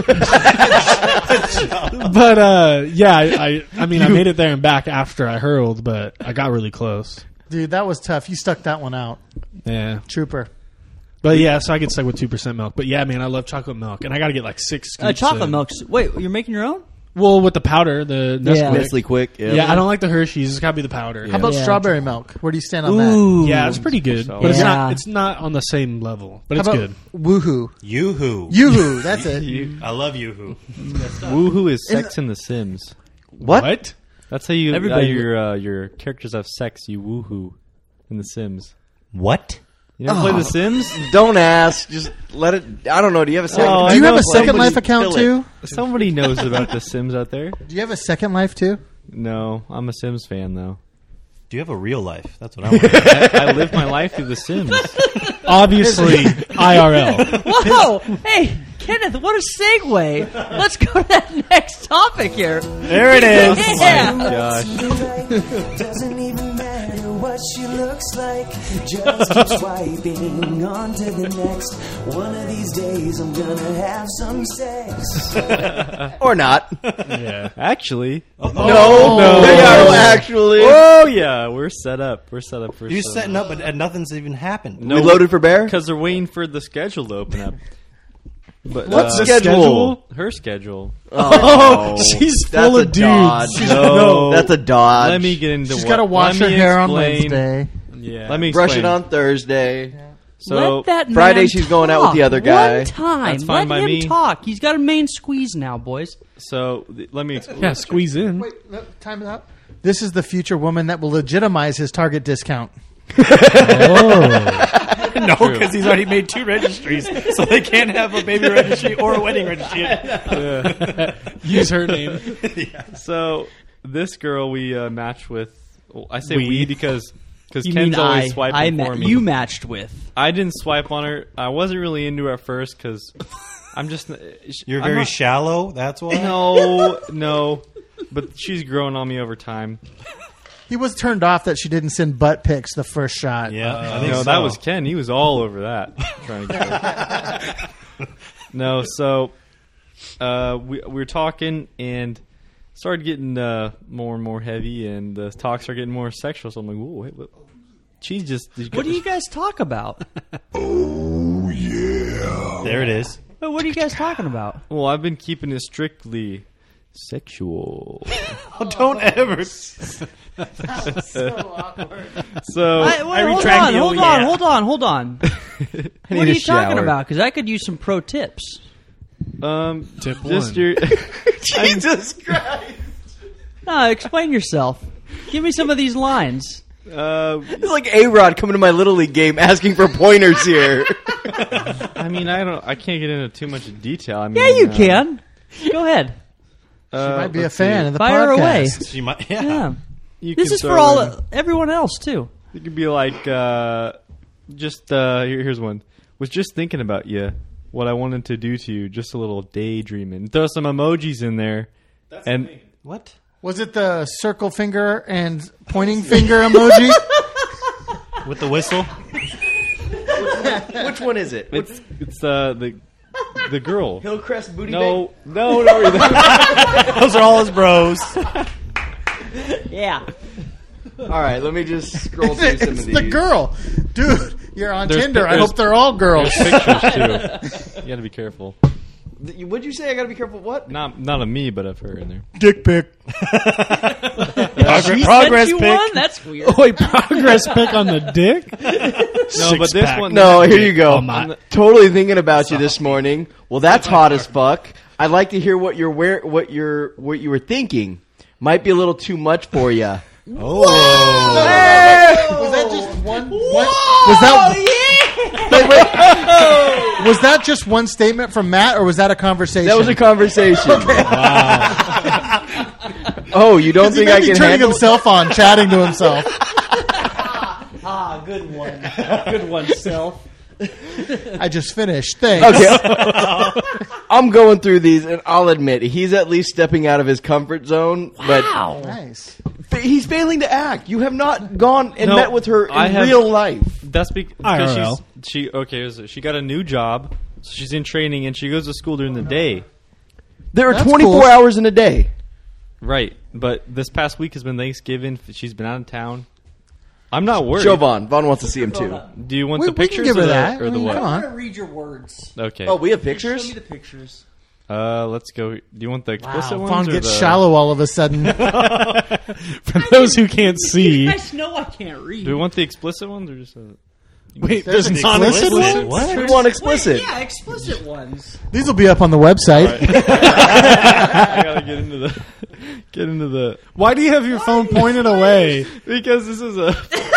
But yeah, I mean, I made it there and back after I hurled, but I got really close.
Dude, that was tough. You stuck that one out.
Yeah,
Trooper.
but yeah, so I get stuck with 2% milk. But yeah, man, I love chocolate milk, and I got to get like 6 scoops.
Chocolate
in.
milk's. Wait, you're making your own?
Well, with the powder, the Nesquik.
Yeah.
Nestle Quick.
Yeah, I don't like the Hershey's. It's got to be the powder.
How about
Yeah.
strawberry milk? Where do you stand on that?
Ooh.
Yeah, it's pretty good, but it's
Yeah.
not. It's not on the same level, but it's
How
good.
about Woohoo?
Yoo-hoo.
Yoo-hoo, that's it.
I love Yoo-hoo.
Woohoo is sex in The Sims.
What?
That's how you
Everybody-
your characters have sex. You woohoo in The Sims.
What?
You never play The Sims?
Don't ask. Just let it. I don't know. Do you have a second?
Oh,
Do you
I
have
know
a Second
somebody-
Life account
spill it.
too?
Somebody knows about The Sims out there.
Do you have a Second Life too?
No, I'm a Sims fan though.
Do you have a real life? That's what I want to know.
I live my life through The Sims.
Obviously, IRL.
Whoa! Hey, Kenneth, what a segue! Let's go to that next topic here.
There it is.
Yeah.
Gosh.
Doesn't even matter what what she looks like. Just keep swiping on to the next. One of these days I'm gonna have some sex.
Or not.
Yeah.
Actually,
No, they are actually.
oh yeah, we're set up. We're set up for.
You're
some-
setting up, but nothing's even happened.
No,
We loaded for bear?
because they're waiting for the schedule to open up. But
What
The
schedule?
her schedule.
Oh, she's
That's
full
a
of dudes.
dodge.
No.
That's a dodge.
Let me get into.
She's
what-
got to wash
let
her
me
hair on
explain-
Wednesday.
Yeah.
Let me explain.
Brush it on Thursday.
So
Let that man
Friday she's going out with the
talk
other guy.
One time.
That's fine
Let
by
him
me.
talk. He's got a main squeeze now, boys.
let me explain.
Yeah, squeeze in.
Wait, time it up. This is the future woman that will legitimize his Target discount.
No, because he's already made 2 registries, so they can't have a baby registry or a wedding registry.
Use her name.
So this girl we matched with. Well, I say
We.
we because
You
Ken's
mean
always swiping for me.
You matched with.
I didn't swipe on her. I wasn't really into her at first because I'm just.
You're
I'm
very
not-
shallow, that's why?
No, but she's grown on me over time.
He was turned off that she didn't send butt pics the first shot.
Yeah, I think
No,
so.
that was Ken. He was all over that. Trying to get her. No, so we were talking and started getting more and more heavy, and the talks started getting more sexual. So I'm like, whoa, wait, what? She's just.
What do you guys talk about?
There it is.
What are you guys talking about?
Well, I've been keeping it strictly sexual.
Oh, don't ever.
So
retract the
hold
yeah.
on.
I
What
need
are
a
you talking
shower.
about? Because I could use some pro tips.
Tip
just
one.
your.
Jesus Christ.
No, explain yourself. Give me some of these lines.
It's like A-Rod coming to my Little League game asking for pointers here.
I mean, I can't get into too much detail. I mean,
Yeah, you can. Go ahead.
She might be a
let's
fan
see.
of the
Fire
podcast.
away.
She might,
Yeah.
You
This
can
is for
throw
all
in-
everyone else too.
It could be like, here's one. Was just thinking about you, what I wanted to do to you, just a little daydreaming. Throw some emojis in there. And
What?
Was it the circle finger and pointing finger emoji?
With the whistle?
Which one is it?
it's the girl.
Hillcrest Booty
No.
Those are all his bros.
Yeah.
All right, let me just scroll through some
It's
of these.
the girl. Dude, you're on
There's
Tinder. I
there's-
hope they're all girls.
There's pictures too. You got to be careful.
What'd you say? I gotta be careful. What?
Not of me, but of her in there.
Dick pic.
Progress
you
pic.
one? That's weird.
Wait, progress pick on the dick?
No, but this
Six-pack.
one.
No, here you go.
I'm not-
Totally thinking about you this morning. Well, that's hot as fuck. I'd like to hear what you were thinking. Might be a little too much for you.
Oh.
Was that just one? Was that? Wait. Was that just one statement from Matt, or was that a conversation?
That was a conversation. Oh, you don't
He
think
may
I
be
can
turning
handle?
himself on, chatting to himself.
Ah, good one. Good one, Self.
I just finished. Thanks.
Okay, I'm going through these, and I'll admit he's at least stepping out of his comfort zone.
Wow.
Nice.
But he's failing to act. You have not gone and
No,
met with her
I
in
have-
real life.
That's because
IRL.
she got a new job. So she's in training and she goes to school during the day.
There are
That's
24
cool.
hours in a day.
Right, but this past week has been Thanksgiving. She's been out of town. I'm not worried.
Show Vaughn. Vaughn wants to see him too.
Do you want
We
the
can
pictures
give her
or the,
that.
or the
I mean,
what?
come on.
to read your words.
Okay.
Oh, we have pictures.
the pictures.
Let's go. Do you want the explicit ones?
Vaughn
or
gets
the...
shallow all of a sudden.
For those who can't
You
see,
guys know I can't read.
Do we want the explicit ones or just?
wait,
There's
there's
an
non-explicit
explicit
ones?
We want explicit.
Yeah, explicit ones.
These will be up on the website.
I gotta get into the
Why do you have your phone pointed away?
because this is a.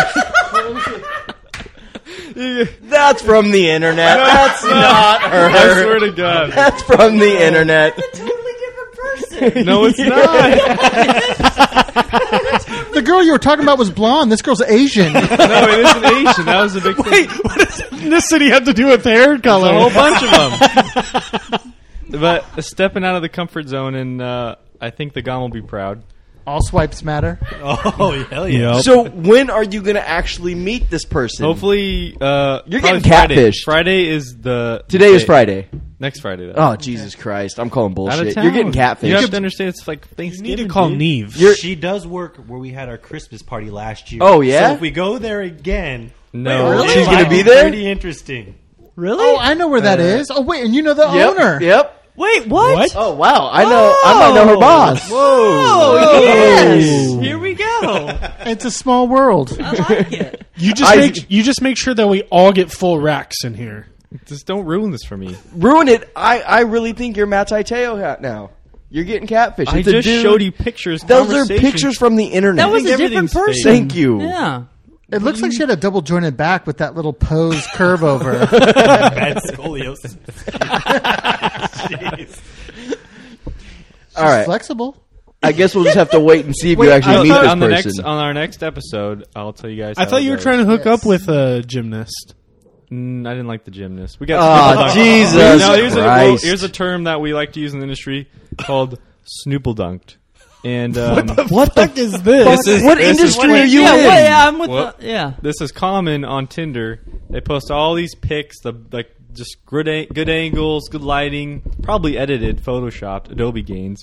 That's from the internet. That's not her.
I swear to God,
That's from the internet.
Totally different person.
no, it's not.
The girl you were talking about was blonde. This girl's Asian.
No, it isn't Asian. That was a big thing.
Wait, what does ethnicity have to do with hair color?
A whole bunch of them. But stepping out of the comfort zone, and I think the Gom will be proud.
All swipes matter.
Oh, hell yeah.
Yep.
So when are you going to actually meet this person?
Hopefully,
You're
probably
getting catfished.
Friday is the
Today is Friday.
Next Friday. Though.
Oh, Jesus Christ. I'm calling
Out
bullshit.
of town.
You're getting catfished.
You have to understand it's like
You
Thanksgiving.
need to call
dude.
Neve.
She does work where we had our Christmas party last year.
Oh, yeah?
So if we go there again,
No,
really?
She's
might
gonna be there?
Pretty interesting.
Really?
Oh, I know where that is. Oh, wait, and you know the
Yep.
owner.
Yep.
Wait, what?
What?
Oh, wow. I know. I might know her boss.
Oh, yes. Here we go.
It's a small world.
I like it.
You just make sure that we all get full racks in here.
just don't ruin this for me.
Ruin it. I really think you're Matt Teo hat now. You're getting catfished.
I
It's a
just
dude.
showed you pictures.
Those are
conversations.
pictures from the internet.
That was a different
everything's
person.
fake.
Thank you.
Yeah.
It looks like she had a double jointed back with that little pose curve over.
Bad scoliosis. Jeez.
All right.
Flexible.
I guess we'll just have to wait and see if you actually meet this
on the
person.
on our next episode, I'll tell you guys.
I
how
thought
it
you were
goes.
trying to hook
Yes.
up with a gymnast.
I didn't like the gymnast. We got.
Oh, Jesus
No, here's
Christ.
here's a term that we like to use in the industry called snoopledunked. And
What the fuck is this?
What
this is
industry
what-
are you
Yeah,
in?
well, yeah, I'm with
Well,
the, yeah.
this is common on Tinder. They post all these pics, just good angles, good lighting, probably edited, photoshopped, Adobe gains.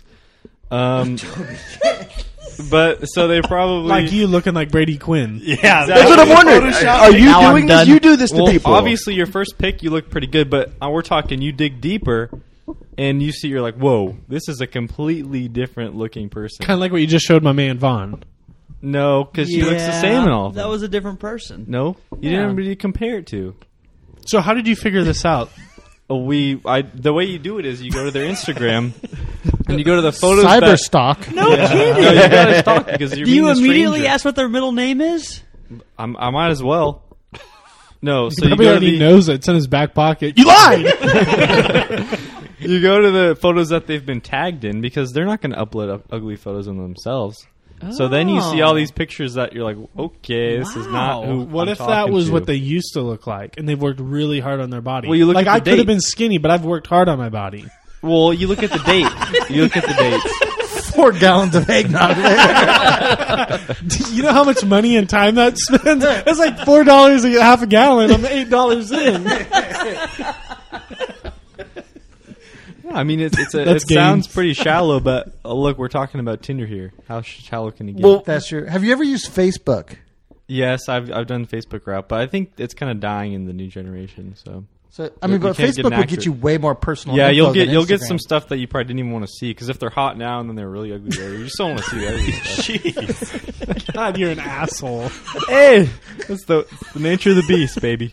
But so they probably
Like you looking like Brady Quinn.
Yeah,
That's what I'm wondering. Are you
Now I'm
doing this?
done.
You do this to
Well,
people.
obviously, your first pick, you look pretty good, but we're talking, you dig deeper, and you see, you're like, whoa, this is a completely different looking person.
Kind of like what you just showed my man Vaughn.
No, because she looks the same in all of them.
That was a different person.
No, you
Yeah.
didn't really compare it to.
So how did you figure this out?
The way you do it is you go to their Instagram and you go to the photos.
Cyberstock.
No kidding.
No, you gotta stalk because you're
Do you
meeting a
immediately
stranger.
ask what their middle name is?
I might as well. No, so
He
you
probably
go to
already
the,
knows it. It's in his back pocket. You lied!
you go to the photos that they've been tagged in because they're not going to upload ugly photos of themselves. So then you see all these pictures that you're like, okay, this is not who.
What
I'm
if that
talking
was
to.
what they used to look like, and they've worked really hard on their body?
Well, you look
like
at
I
the
could have
date.
been skinny, but I've worked hard on my body.
Well, you look at the date. You look at the dates.
4 gallons of eggnog later.
You know how much money and time that spends? It's like $4 a half a gallon. I'm $8 in.
I mean, it
That's
sounds
games.
pretty shallow, but look, we're talking about Tinder here. How shallow can you get?
Well,
That's true. Have you ever used Facebook?
yes, I've done the Facebook route, but I think it's kind of dying in the new generation. So
So I mean,
You
but
can't get
Facebook
an
would get
accurate-
you way more personal.
yeah,
info than
you'll get
Instagram.
some stuff that you probably didn't even want to see because if they're hot now and then they're really ugly later, you just don't want to see the ugly stuff.
God, you're an asshole.
Hey, that's the nature of the beast, baby.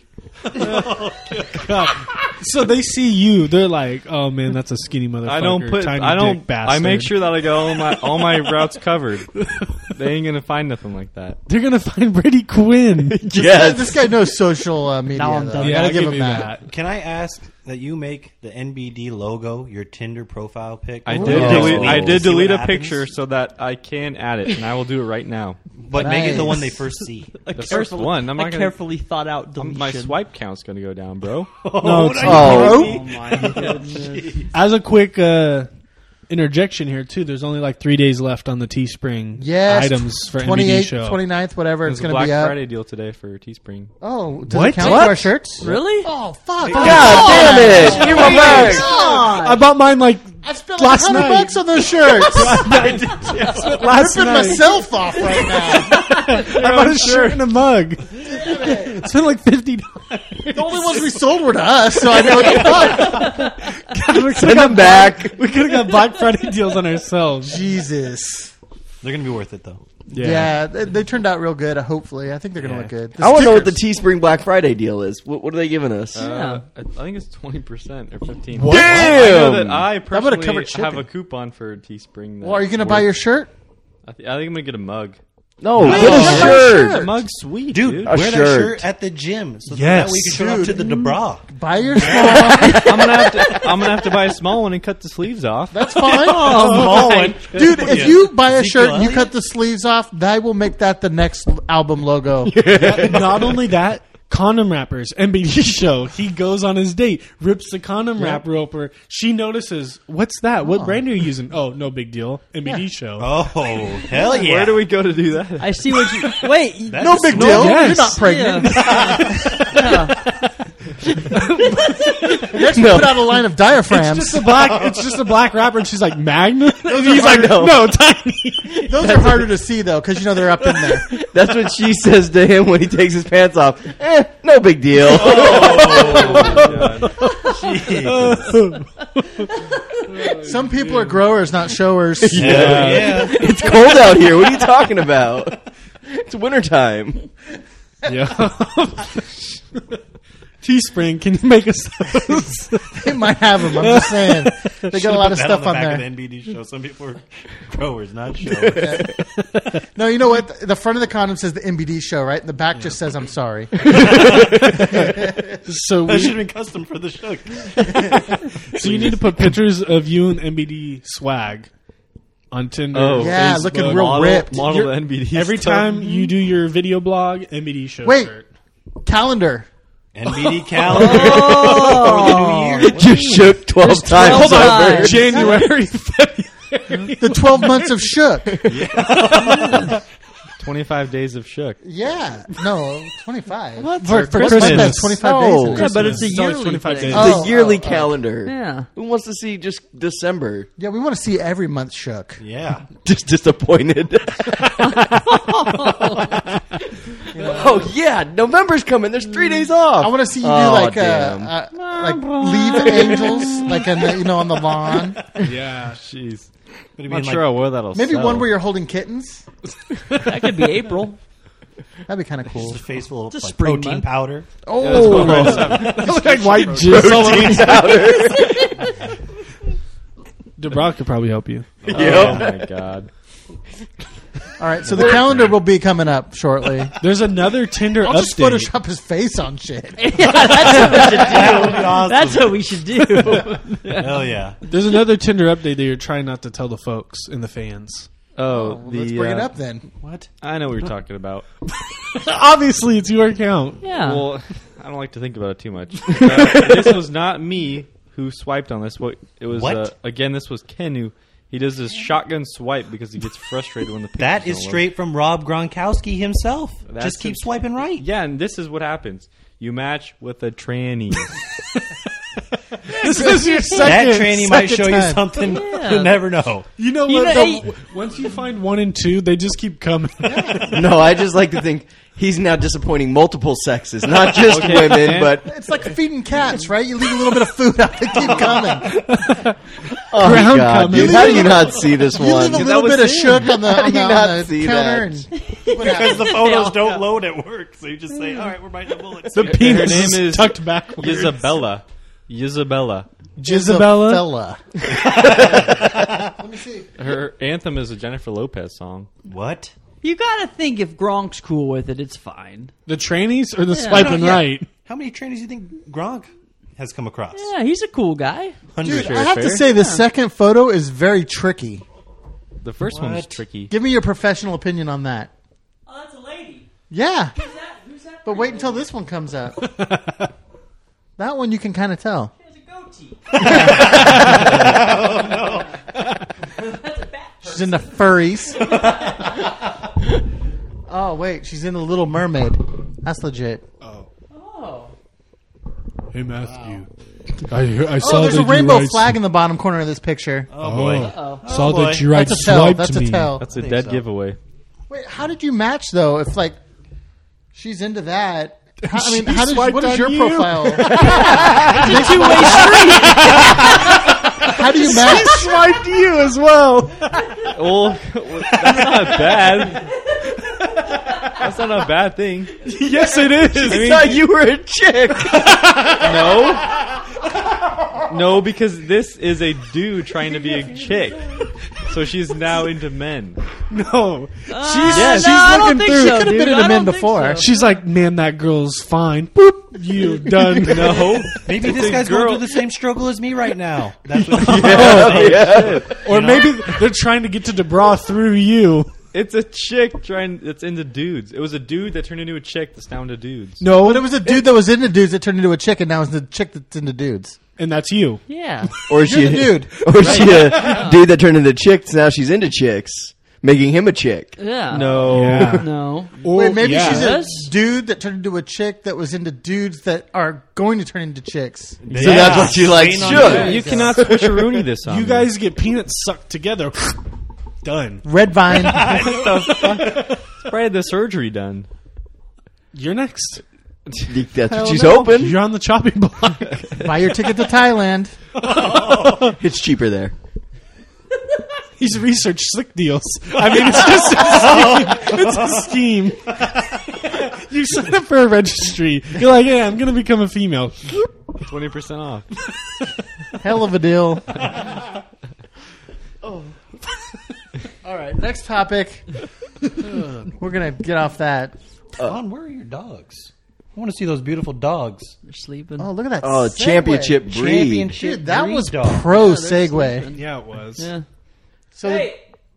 God. So they see you, they're like, "Oh man, that's a skinny motherfucker."
I don't put.
tiny
I don't.
dick bastard.
I make sure that I got all my routes covered. They ain't gonna find nothing like that.
they're gonna find Brady Quinn.
This guy knows social media.
Now I'm
though.
done.
You
Yeah,
gotta
I'll
give
give
him
you
that.
that.
Can I ask that you make the NBD logo your Tinder profile pic?
I
Ooh.
did
Oh.
delete. I
See
did
what
delete a
happens?
picture so that I can add it, and I will do it right now.
But make it the
Nice.
one they first see.
The first one. I'm not gonna.
carefully thought out deletion.
My swipe count's gonna go down, bro.
No, it's
Oh my goodness.
As a quick interjection here too, there's only like 3 days left on the Teespring
Yes,
items for NBD
28th,
show.
29th, whatever.
There's
It's
a
going to
Black
be up.
Friday deal today for Teespring.
Oh, does
What?
it count
What?
for our shirts?
Really?
Oh, fuck.
God damn it! Give me back.
I bought mine like
I spent like
Last night.
$100 on those shirts.
last
Ripping
night.
myself off right now.
I bought a shirt and a mug. It's been like $50.
The only ones we sold were to us, so I know what the fuck.
Send them back.
We could have got Black Friday deals on ourselves.
Jesus.
They're gonna be worth it though.
Yeah, they turned out real good, hopefully. I think they're going to look good.
I want to know what the Teespring Black Friday deal is. What are they giving us?
Yeah.
I think it's 20% or 15%.
What?
I know that
Damn!
I
would've
personally
covered
have
shipping.
a coupon for Teespring.
Well, are you going to buy your shirt?
I think I'm gonna get a mug.
No, get
Oh,
a shirt.
The mug's sweet,
Dude,
dude.
A
wear that
shirt.
shirt at the gym so
Yes.
that way you can show up to the Debra.
Buy your small.
I'm gonna have to buy a small one and cut the sleeves off.
That's fine.
Small one.
Dude, if you buy a
Ezekiel
shirt and you
Elliott?
cut the sleeves off, that will make that the next album logo.
Not only that, condom wrappers. MBD show. He goes on his date, rips the condom wrapper open. She notices, what's that? What brand are you using? Oh, no big deal. MBD show.
Oh, hell yeah.
Where do we go to do that?
I see what you. Wait,
No big deal.
Yes.
You're not pregnant.
Yeah.
Put out a line of diaphragms.
It's just a black wrapper, and she's like, Magna? And he's like, no, tiny.
Those are harder to see though, because they're up in there.
That's what she says to him when he takes his pants off. No big deal.
Some people are growers, not showers.
Yeah.
It's cold out here. What are you talking about? It's wintertime.
Yeah. Teespring, can you make us those?
They might have them. I'm just saying. They got a lot of
That
stuff
on
on
the back
there.
of the NBD show. Some people are growers, not showers.
No, you know what? The front of the condom says the MBD show, right? And the back just says I'm sorry.
So
That should have been custom for the show.
So you need to put pictures of you and MBD swag on Tinder.
Oh.
Yeah,
Facebook.
looking real ripped.
Model the NBD.
Every
stuff.
time you do your video blog, MBD show
Wait.
shirt.
Calendar.
NBD calendar.
Oh,
Just shook 12 times
12
over.
times.
January, February.
The 12 months of shook.
25 days of shook.
Yeah. No, 25.
For
What's
Christmas.
that? 25
Oh.
days. in
yeah, but
Christmas.
it's a
It's always
yearly
25
thing.
days.
Oh.
The yearly calendar.
Yeah.
Who wants to see just December?
Yeah, we want to see every month shook.
Yeah.
Just disappointed. Oh yeah, November's coming. There's 3 days off.
I want to see you do
Oh,
like
damn.
like leave angels, like on the, on the lawn.
Yeah.
Jeez.
But
I'm not sure where that'll
Maybe
sell.
one where you're holding kittens.
That could be April.
That'd be kind of cool.
Just a face full of
It's a
like,
spring
protein
month.
powder.
Oh,
Look like white jizz all over. Debra could probably help you.
Oh my god.
all right. So the calendar will be coming up shortly.
There's another Tinder
I'll just
update.
Photoshop his face on shit.
That would be awesome.
That's what we should do.
Hell yeah.
There's another Tinder update that you're trying not to tell the folks and the fans.
Oh,
Let's bring it up then.
What?
I know what you're talking about.
Obviously, it's your account.
Yeah.
Well, I don't like to think about it too much. This was not me who swiped on this. It was
What?
again. This was Ken who he does this shotgun swipe because he gets frustrated when the pictures
That is
don't load.
straight from Rob Gronkowski himself.
That's
Just keep
it.
swiping right.
Yeah, and this is what happens. You match with a tranny.
This is your second.
That tranny might
second
show you
time.
something
Yeah.
you'll never know.
You know
You
what?
know,
though? Once you find 1 and 2, they just keep coming.
No, I just like to think he's now disappointing multiple sexes, not just
Okay.
women, but
It's like feeding cats, right? You leave a little bit of food out, they keep coming.
oh
Ground
god,
coming.
dude, how do you not see this
You
one?
leave a little bit of shook on the,
How
on
do you
the,
not
on the
see
counter.
that?
And
Because the photos don't load at work, so you just say, "All right, we're biting the bullets."
The penis
name
is
is
tucked backwards.
Isabella. Isabella.
Jizabella.
Fella. Let me see.
Her anthem is a Jennifer Lopez song.
What?
You gotta think if Gronk's cool with it, it's fine.
The trannies or the
Yeah.
swiping
Yeah.
right?
How many trainers do you think Gronk has come across?
Yeah, he's a cool guy.
Hundreds.
Dude, I have to say the second photo is very tricky.
The first one was
What?
tricky.
Give me your professional opinion on that.
Oh, that's a lady.
Yeah,
Who's that?
but wait until this one comes out. That one you can kind of tell.
She has a goatee.
She's in the furries. Oh wait, she's in the Little Mermaid. That's legit.
Oh.
Hey Matthew, I saw
Oh, there's
that
a rainbow
you write
flag in the bottom corner of this picture.
Oh boy.
Saw
boy.
that you write
That's a tell.
swiped
That's
me.
a tell.
That's a
think
dead
so.
giveaway.
Wait, how did you match though? If like she's into that, how, I mean,
She
how did
swiped
what is
on
your
you.
profile?
It's a two-way street.
How do you match?
swiped you as well.
Well, that's not bad. That's not a bad thing.
Yes, it is.
I thought you were a chick.
No, because this is a dude trying to be a chick. So she's now into men.
No, she's
no, I don't
looking
think
through.
so,
Could have
dude.
been into
I
men
don't think
before.
so.
She's like, man, that girl's fine. Boop, you done.
No.
Maybe
It's
this
a
guy's
girl.
going through the same struggle as me right now. That's what
Yeah.
Or maybe they're trying to get to Debra through you.
It's a chick that's into dudes. It was a dude that turned into a chick that's now into dudes.
No,
But it was a dude that was into dudes that turned into a chick, and now it's the chick that's into dudes.
and that's you.
Yeah.
Or is she
You're the dude.
Or is she a dude that turned into chicks? Now she's into chicks, making him a chick.
Yeah.
No.
Yeah.
No.
Or,
Wait, maybe
yeah.
she's a
Yes.
dude that turned into a chick that was into dudes that are going to turn into chicks.
So that's what she likes.
Lean on
Sure.
You cannot switcheroonie this on
You
me.
guys get peanuts sucked together. Done.
Red Vine.
Probably had the surgery done.
You're next.
That's
Hell
what she's
no.
hoping.
You're on the chopping block.
Buy your ticket to Thailand.
It's cheaper there.
He's researched slick deals. I mean, it's just a scheme. It's a scheme. You sign up for a registry. You're like, yeah, I'm going to become a female.
20% off.
Hell of a deal. All right, next topic. We're going to get off that.
Vaughn, where are your dogs? I want to see those beautiful dogs.
They're sleeping.
Oh, look at that.
Oh,
segue.
championship breed.
Dude, that
breed
was
dog.
pro
they're
segue.
sleeping.
Yeah, it was.
Yeah.
So,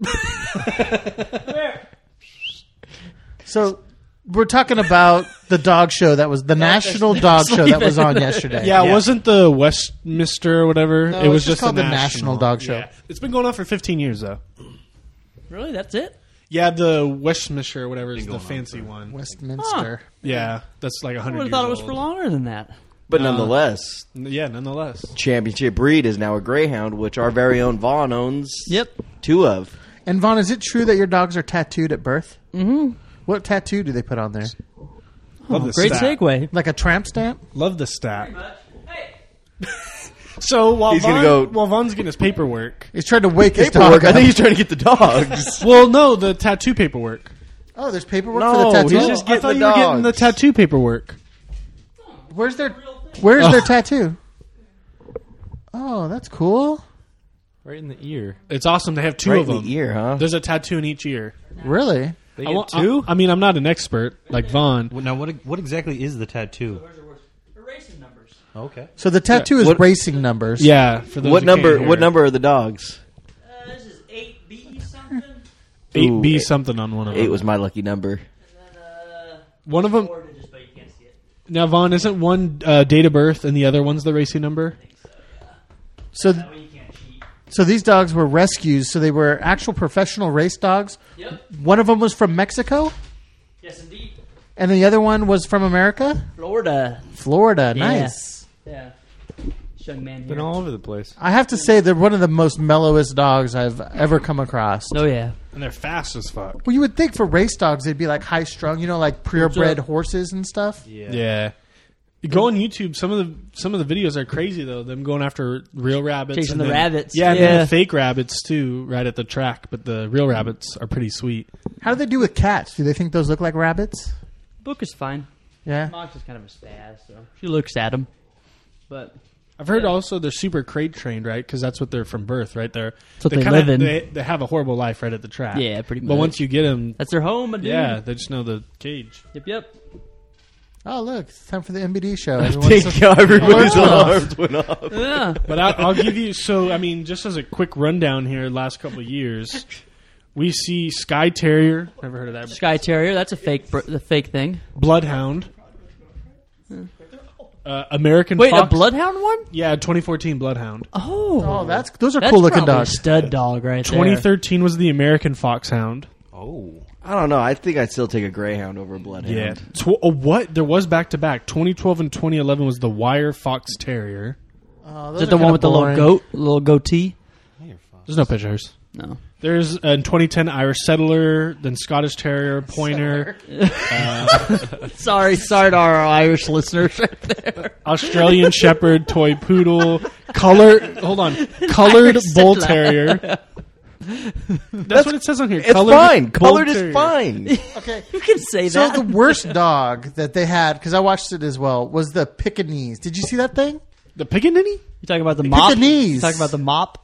so we're talking about the dog show that was the national dog show that was on yesterday.
Yeah, it wasn't the Westminster or whatever.
No,
it was
it's just called
the
the National Dog Show.
Yeah. It's been going on for 15 years, though.
Really? That's it?
Yeah, the Westminster or whatever is the fancy one.
Westminster.
Yeah, that's like 100
I would
years
have thought it was
old.
for longer than that.
But nonetheless,
Yeah, nonetheless.
championship breed is now a greyhound, which our very own Vaughn owns
Yep.
2 of.
And Vaughn, is it true that your dogs are tattooed at birth? Mm-hmm. What tattoo do they put on there?
Love the
Great
stat.
segue.
Like a tramp stamp?
Love the stat. So while
He's gonna go-
while Vaughn's getting his paperwork.
He's trying to wake his
Paperwork.
dog
I
up.
think he's trying to get the dogs.
Well, no, the tattoo paperwork.
Oh, there's paperwork
No,
for the tattoo.
he's just
I
getting
thought
the
you were getting the
dogs.
tattoo paperwork.
Where's their tattoo? Oh, that's cool.
Right in the ear.
It's awesome to have 2
Right
of
in
them.
the ear, huh?
There's a tattoo in each ear.
Really?
They
I
get
want-
2?
I mean, I'm not an expert like Vaughn.
Now, what exactly is the tattoo?
Racing numbers.
Okay.
So the tattoo is
What-
racing numbers.
Yeah. For those
What
who can't
number?
hear.
What number are the dogs?
This is 8B something.
8B
Ooh,
something on one of them.
8 was my lucky number.
One of them.
Digits, but you can't see it.
Now, Vaughn, isn't one date of birth and the other one's the racing number?
So,
That way you can't cheat.
so these dogs were rescues. So they were actual professional race dogs.
Yep.
One of them was from Mexico,
Yes, indeed.
and the other one was from America,
Florida.
Florida.
Yeah.
Nice.
Yeah. This young man
Been
here.
all over the place.
I have to say they're one of the most mellowest dogs I've ever come across.
Oh, yeah.
And they're fast as fuck.
Well, you would think for race dogs they'd be like high strung, like purebred horses and stuff.
Yeah. You go on YouTube. Some of the videos are crazy though. Them going after real rabbits,
Chasing
and
the
then-
rabbits.
Yeah, and
Yeah.
then the fake rabbits too, right at the track. But the real rabbits are pretty sweet.
How do they do with cats? Do they think those look like rabbits?
Book is fine.
Yeah.
Mox is kind of a spaz, so she looks at him. But
I've heard also they're super crate trained, right? Because that's what they're from birth, right? That's
what they
kinda,
live in.
They have a horrible life right at the track.
Yeah, pretty
But
much.
once you get them,
that's their home, dude.
yeah, they just know the cage.
Yep.
Oh, look, it's time for the MBD show.
Thank God, everybody's
Alarms went off.
alarms went off.
Yeah.
But I'll give you. So I mean, just as a quick rundown here, last couple of years, we see Skye Terrier. Never heard of that.
Sky Terrier, that's a fake thing.
Bloodhound. American
Wait,
Fox.
a Bloodhound one?
Yeah, 2014 Bloodhound.
Oh, those are
That's
cool looking
probably a
dogs.
stud dog right there.
2013 was the American Foxhound.
Oh.
I don't know. I think I'd still take a greyhound over a bloodhound.
Yeah. What? There was back to back. 2012 and 2011 was the Wire Fox Terrier.
Oh,
Is that the one with the little goatee?
There's no pictures.
No.
There's in 2010 Irish Settler, then Scottish Terrier, Pointer,
Sorry to our Irish listeners right there.
Australian Shepherd, Toy Poodle, colored Bull
Settler.
Terrier. That's what it says on here.
It's
Colored
fine.
Bull
Colored is
Terrier.
fine.
Okay.
You can say
So
that.
the worst dog that they had, because I watched it as well, was the Pekingese. Did you see that thing?
The Pickaninny?
You talking about the mop?
Pekingese.
You talking about the mop?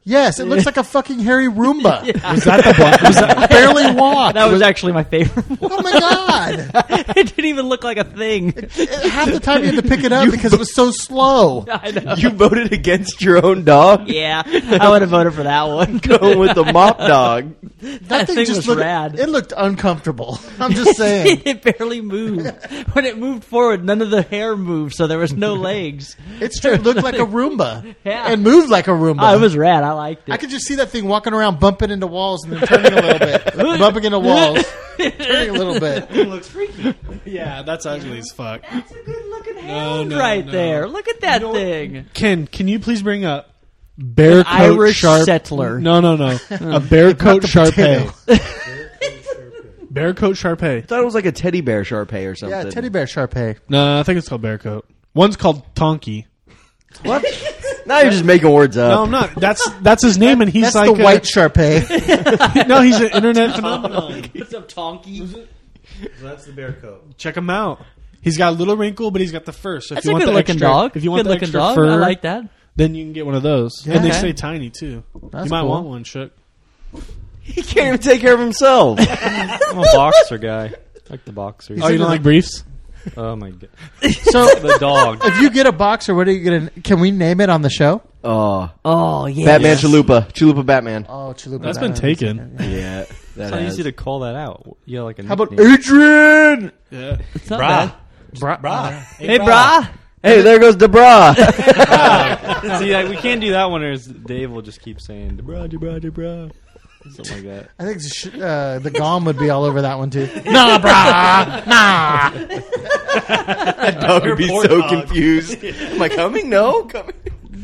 Yes, it looks like a fucking hairy Roomba.
Was that the black? Was that,
Barely walked.
That was actually my favorite one.
Oh my god!
It didn't even look like a thing.
Half the time you had to pick it up because it was so slow.
I know.
You voted against your own dog?
Yeah, I would have voted for that one.
Going with the mop dog.
That thing was
looked,
rad.
It looked uncomfortable. I'm just saying.
It barely moved. When it moved forward, none of the hair moved, so there was no legs.
It straight looked like a Roomba.
Yeah.
And moved like a Roomba.
Oh, it was rad. I liked it.
I could just see that thing walking around, bumping into walls, and then turning a little bit. Bumping into walls. Turning a little bit.
It looks freaky.
yeah, that's ugly as fuck.
That's a good looking
No,
hand
no,
right
no.
there. Look at that thing.
Ken, can you please bring up bear coat
Irish
sharp
settler.
No. A bear coat
potato.
Sharpei. Bear coat Sharpei.
I thought it was like a teddy bear Sharpei or something.
Yeah, teddy bear Sharpei.
No, I think it's called bear coat. One's called Tonky.
What? Now you're just making words up.
No, I'm not. That's his name, and he's
That's
like
the white Sharpei.
no, he's an internet phenomenon.
What's up, Tonky?
So that's the bear coat.
Check him out. He's got a little wrinkle, but he's got the fur. So if
That's
you
a
want
good
the
looking
extra,
dog.
if you want
good
the
looking
extra
dog.
fur,
I like that.
then you can get one of those.
Yeah.
And they
Okay.
stay tiny too.
That's
you might
cool.
want one, Shook.
He can't even take care of himself.
I'm a boxer guy. I like the boxers.
Oh, you don't like briefs?
Oh my god.
So,
The dog.
if you get a boxer, what are you going to... Can we name it on the show?
Oh,
Oh, yeah.
Batman Chalupa Batman.
Oh, Chalupa.
That's been taken.
Yeah,
It's
that
not
has.
easy to call that out. You got like a
How about
nickname.
Adrian?
Yeah.
It's not
Brah.
bad.
Brah.
Hey, brah.
Hey, there goes Debra.
See, like, we can't do that one, or Dave will just keep saying Debra. Something like that.
I think the Gom would be all over that one, too. Nah, brah. Nah.
That dog would be
Poor
so
dog.
confused. Am I coming? No, coming.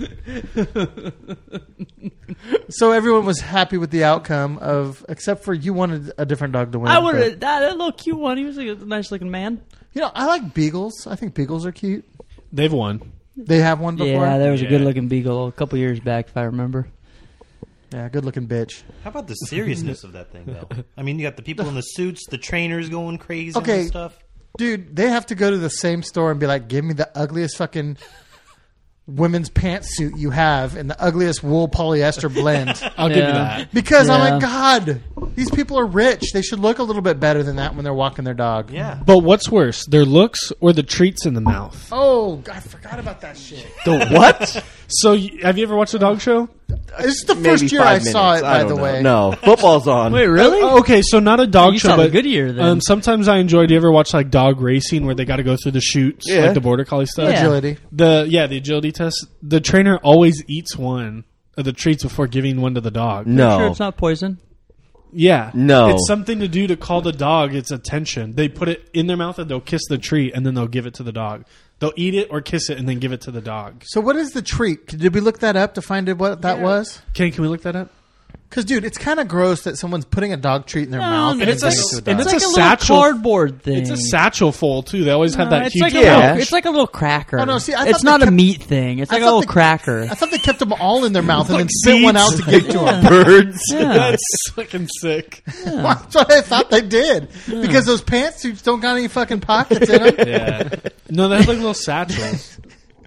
So everyone was happy with the outcome of... Except for you wanted a different dog to win.
I would
but-
have that little cute one. He was like a nice looking man.
You know, I like beagles. I think beagles are cute.
They've won.
They have one before?
Yeah, there was a
Yeah.
good looking beagle a couple years back, if I remember.
Yeah, good-looking bitch.
How about the seriousness of that thing, though? I mean, you got the people in the suits, the trainers going crazy
Okay.
and stuff.
Dude, they have to go to the same store and be like, give me the ugliest fucking women's pantsuit you have and the ugliest wool polyester blend.
I'll give you
Yeah.
that.
Because I'm
Yeah.
like, God, these people are rich. They should look a little bit better than that when they're walking their dog.
Yeah.
But what's worse, their looks or the treats in the mouth?
Oh, I forgot about that shit.
The what?
So, have you ever watched a dog show?
This is the
Maybe
first year
5
I
minutes.
saw it, by
don't
the
know.
way.
No, football's on.
Wait, really?
Okay, so not a dog
You
show,
saw the
but
Goodyear then.
sometimes I enjoy. Do you ever watch like dog racing where they got to go through the chutes,
Yeah.
like the border collie stuff?
Yeah.
Agility.
The agility test. The trainer always eats one of the treats before giving one to the dog.
No.
Sure, it's not poison.
Yeah,
No.
it's something to do to call the dog its attention. They put it in their mouth and they'll kiss the treat and then they'll give it to the dog. They'll eat it or kiss it and then give it to the dog.
So what is the treat? Did we look that up to find out what that was?
Can we look that up?
Because, dude, it's kind of gross that someone's putting a dog treat in their mouth and
it's
giving
a-
it to a
and
dog.
it's
It's like
a
a
satchel-
little cardboard thing.
It's a satchel full too. They always have that
it's
huge.
like a
Yeah.
little, it's like a little cracker.
Oh, no, see, I
it's
thought
not
they
a
kept-
meat thing. It's
I
like a
thought
little
they-
cracker.
I thought they kept them all in their mouth and then
Like
spit one out
seeds.
to give to them.
Birds.
Yeah.
That's fucking sick.
That's what I thought they did. Because those pantsuits don't got any fucking pockets in them.
Yeah. No, they have like little satchels.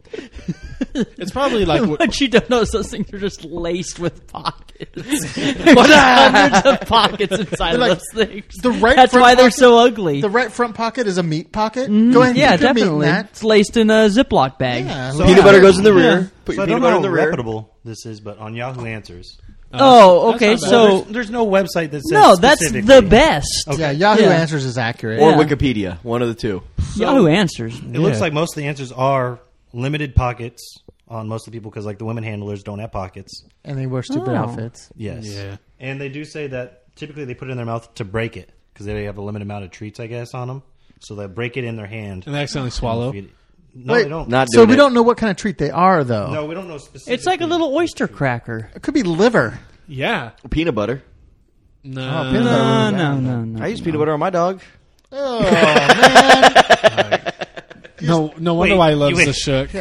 It's probably like what,
What you don't know is those things are just laced with pockets. Hundreds of pockets inside of
Like,
those things.
the right
That's
front
why they're
pocket-
so ugly.
The right front pocket is a meat pocket. Go ahead and
Yeah,
keep your meat in
definitely.
that.
It's laced in a Ziploc bag.
Yeah,
So-
Peanut butter goes in the
Yeah.
rear. Put
So I
your
don't
peanut
know
butter
how
in the rear.
reputable this is, but on Yahoo Answers.
Oh,
That's
okay.
not bad.
So
There's no website that says
no, that's
specifically.
the best.
Yeah, Yahoo
Yeah.
Answers is accurate.
Or
Yeah.
Wikipedia. One of the two.
Yahoo Answers.
It looks like most of the answers are limited pockets on most of the people because, like, the women handlers don't have pockets.
And they wear stupid
Oh.
outfits.
Yes.
Yeah.
And they do say that typically they put it in their mouth to break it because they have a limited amount of treats, I guess, on them. So they break it in their hand.
and they accidentally swallow.
No,
Wait,
they don't.
Not
So
doing
we
it.
don't know what kind of treat they are, though.
No, we don't know specifically.
It's like a little oyster cracker.
It could be liver.
Yeah.
Peanut butter.
No.
Oh, peanut butter.
No.
I use peanut butter on my dog.
Oh, man.
No wonder
Wait,
why he loves
you-
the shook.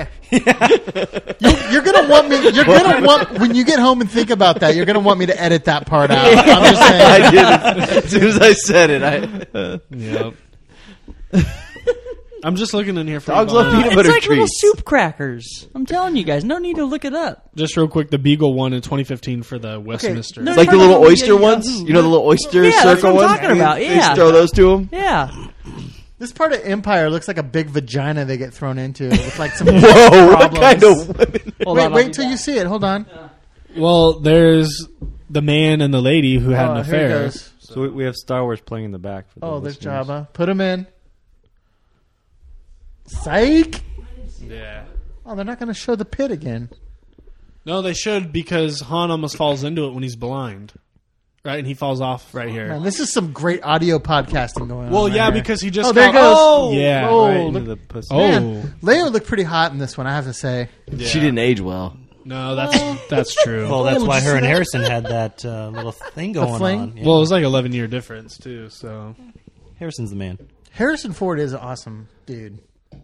You're going to want me, when you get home and think about that, you're going to want me to edit that part out. I'm just saying.
I did. As soon as I said it,
Yep. I'm just looking in here for
Dogs
a
love
moment.
peanut
It's
butter
like little
treats.
soup crackers. I'm telling you guys, no need to look it up.
Just real quick, the Beagle won in 2015 for the Westminster.
No,
It's like the
Turn
little
on the
oyster
Yahoo.
ones. You know the little oyster
Yeah, that's
circle
what I'm
ones?
talking about,
They
yeah.
just throw those to them.
Yeah.
This part of Empire looks like a big vagina they get thrown into with like some
Whoa, what
problems.
kind of women?
Hold
Wait,
on, I'll
wait
be
till
back.
you see it. Hold on.
Well, there's the man and the lady who had an
Oh, here it
affair.
goes.
So we have Star Wars playing in the back. For the
Oh, there's
listeners.
Jabba. Put him in. Psych.
Yeah.
Oh, they're not going to show the pit again.
No, they should because Han almost falls into it when he's blind. Right? And he falls off right here.
Man, this is some great audio podcasting going on.
Well,
right
yeah,
here.
because he just
Oh, there it
got-
goes.
Oh, yeah.
Oh,
Right
look-
into the pussy.
Oh.
Man, Leia looked pretty hot in this one, I have to say.
She didn't age well.
No, that's true.
Well, that's
Oh,
why
did you
her
see
and
that?
Harrison had that little thing going
fling?
on. Yeah.
Well, it was like 11-year difference too. So
Harrison's the man.
Harrison Ford is an awesome dude.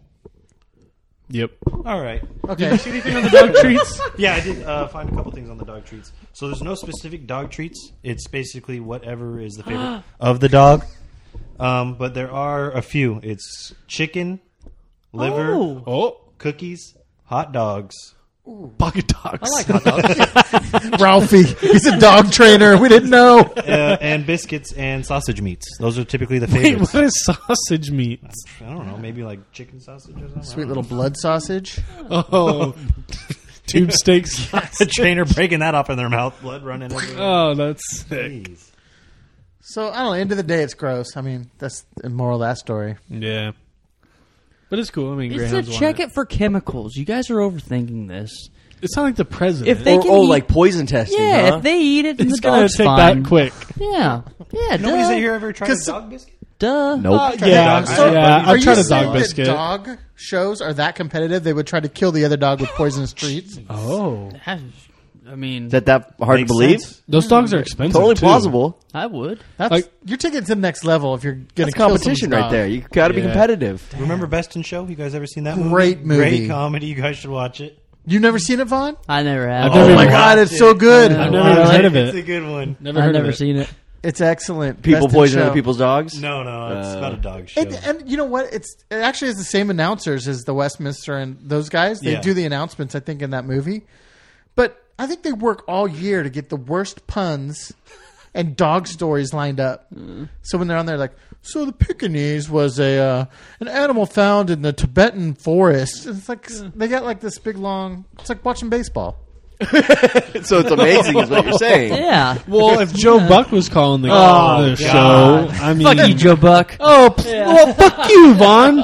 yep.
All right.
Okay.
Anything on the dog treats?
Yeah, I did find a couple things on the dog treats. So there's no specific dog treats. It's basically whatever is the favorite of the dog. But there are a few. It's chicken, liver,
Oh,
cookies, hot dogs.
pocket dogs.
I like hot dogs.
Ralphie. He's a dog trainer. We didn't know.
And biscuits and sausage meats. Those are typically the
Wait,
favorites.
what is sausage meat?
I don't know. Maybe like chicken sausage or something.
Sweet little blood sausage.
Oh, tube steaks.
The trainer breaking that off in their mouth, blood running everywhere.
Oh, that's sick.
Jeez.
So, I don't know. End of the day, it's gross. I mean, that's the moral of that story.
Yeah, but it's cool. I mean,
It's to
Greyhounds won
check it for chemicals. You guys are overthinking this.
It's not like the president.
If they can eat,
like poison testing,
yeah,
huh?
if they eat it, then
it's
the
gonna
dog's
take
fine.
that quick.
Yeah, yeah.
Nobody's
duh.
here ever tried a
'Cause-
dog biscuit?
Duh.
Nope.
Yeah,
So,
yeah.
are
I've tried
you
a
saying
dog
that
biscuit.
dog shows are that competitive? They would try to kill the other dog with poisonous treats.
Oh,
I mean,
Is that hard
Makes
to believe?
sense.
those dogs are expensive.
Totally
too.
plausible.
I would.
That's
Like-
you're taking it to the next level if you're going to
That's
kill
competition
someone's
right
dog.
there. You got to be
Yeah.
competitive.
Remember Best in Show? You guys ever seen that
Great movie.
Great comedy. You guys should watch it.
You've never seen it, Vaughn?
I never have.
I've never
Oh my
even
god,
watched
it's so good.
I've never even heard of
It's a
it.
good one.
Never
I've
heard
never
of it.
seen it.
It's excellent.
People
Best in
poison other
Show.
people's dogs.
No, it's about a dog show.
And you know what? It actually has the same announcers as the Westminster and those guys. They
Yeah.
do the announcements, I think, in that movie. But I think they work all year to get the worst puns and dog stories lined up. So when they're on there, like, so the Pekingese was an animal found in the Tibetan forest. It's like they got like this big long. It's like watching baseball.
So it's amazing, is what you're saying.
Yeah.
Well, if Joe Buck was calling the
God.
show, I mean,
Fuck you, Joe Buck.
oh, well, fuck you, Vaughn.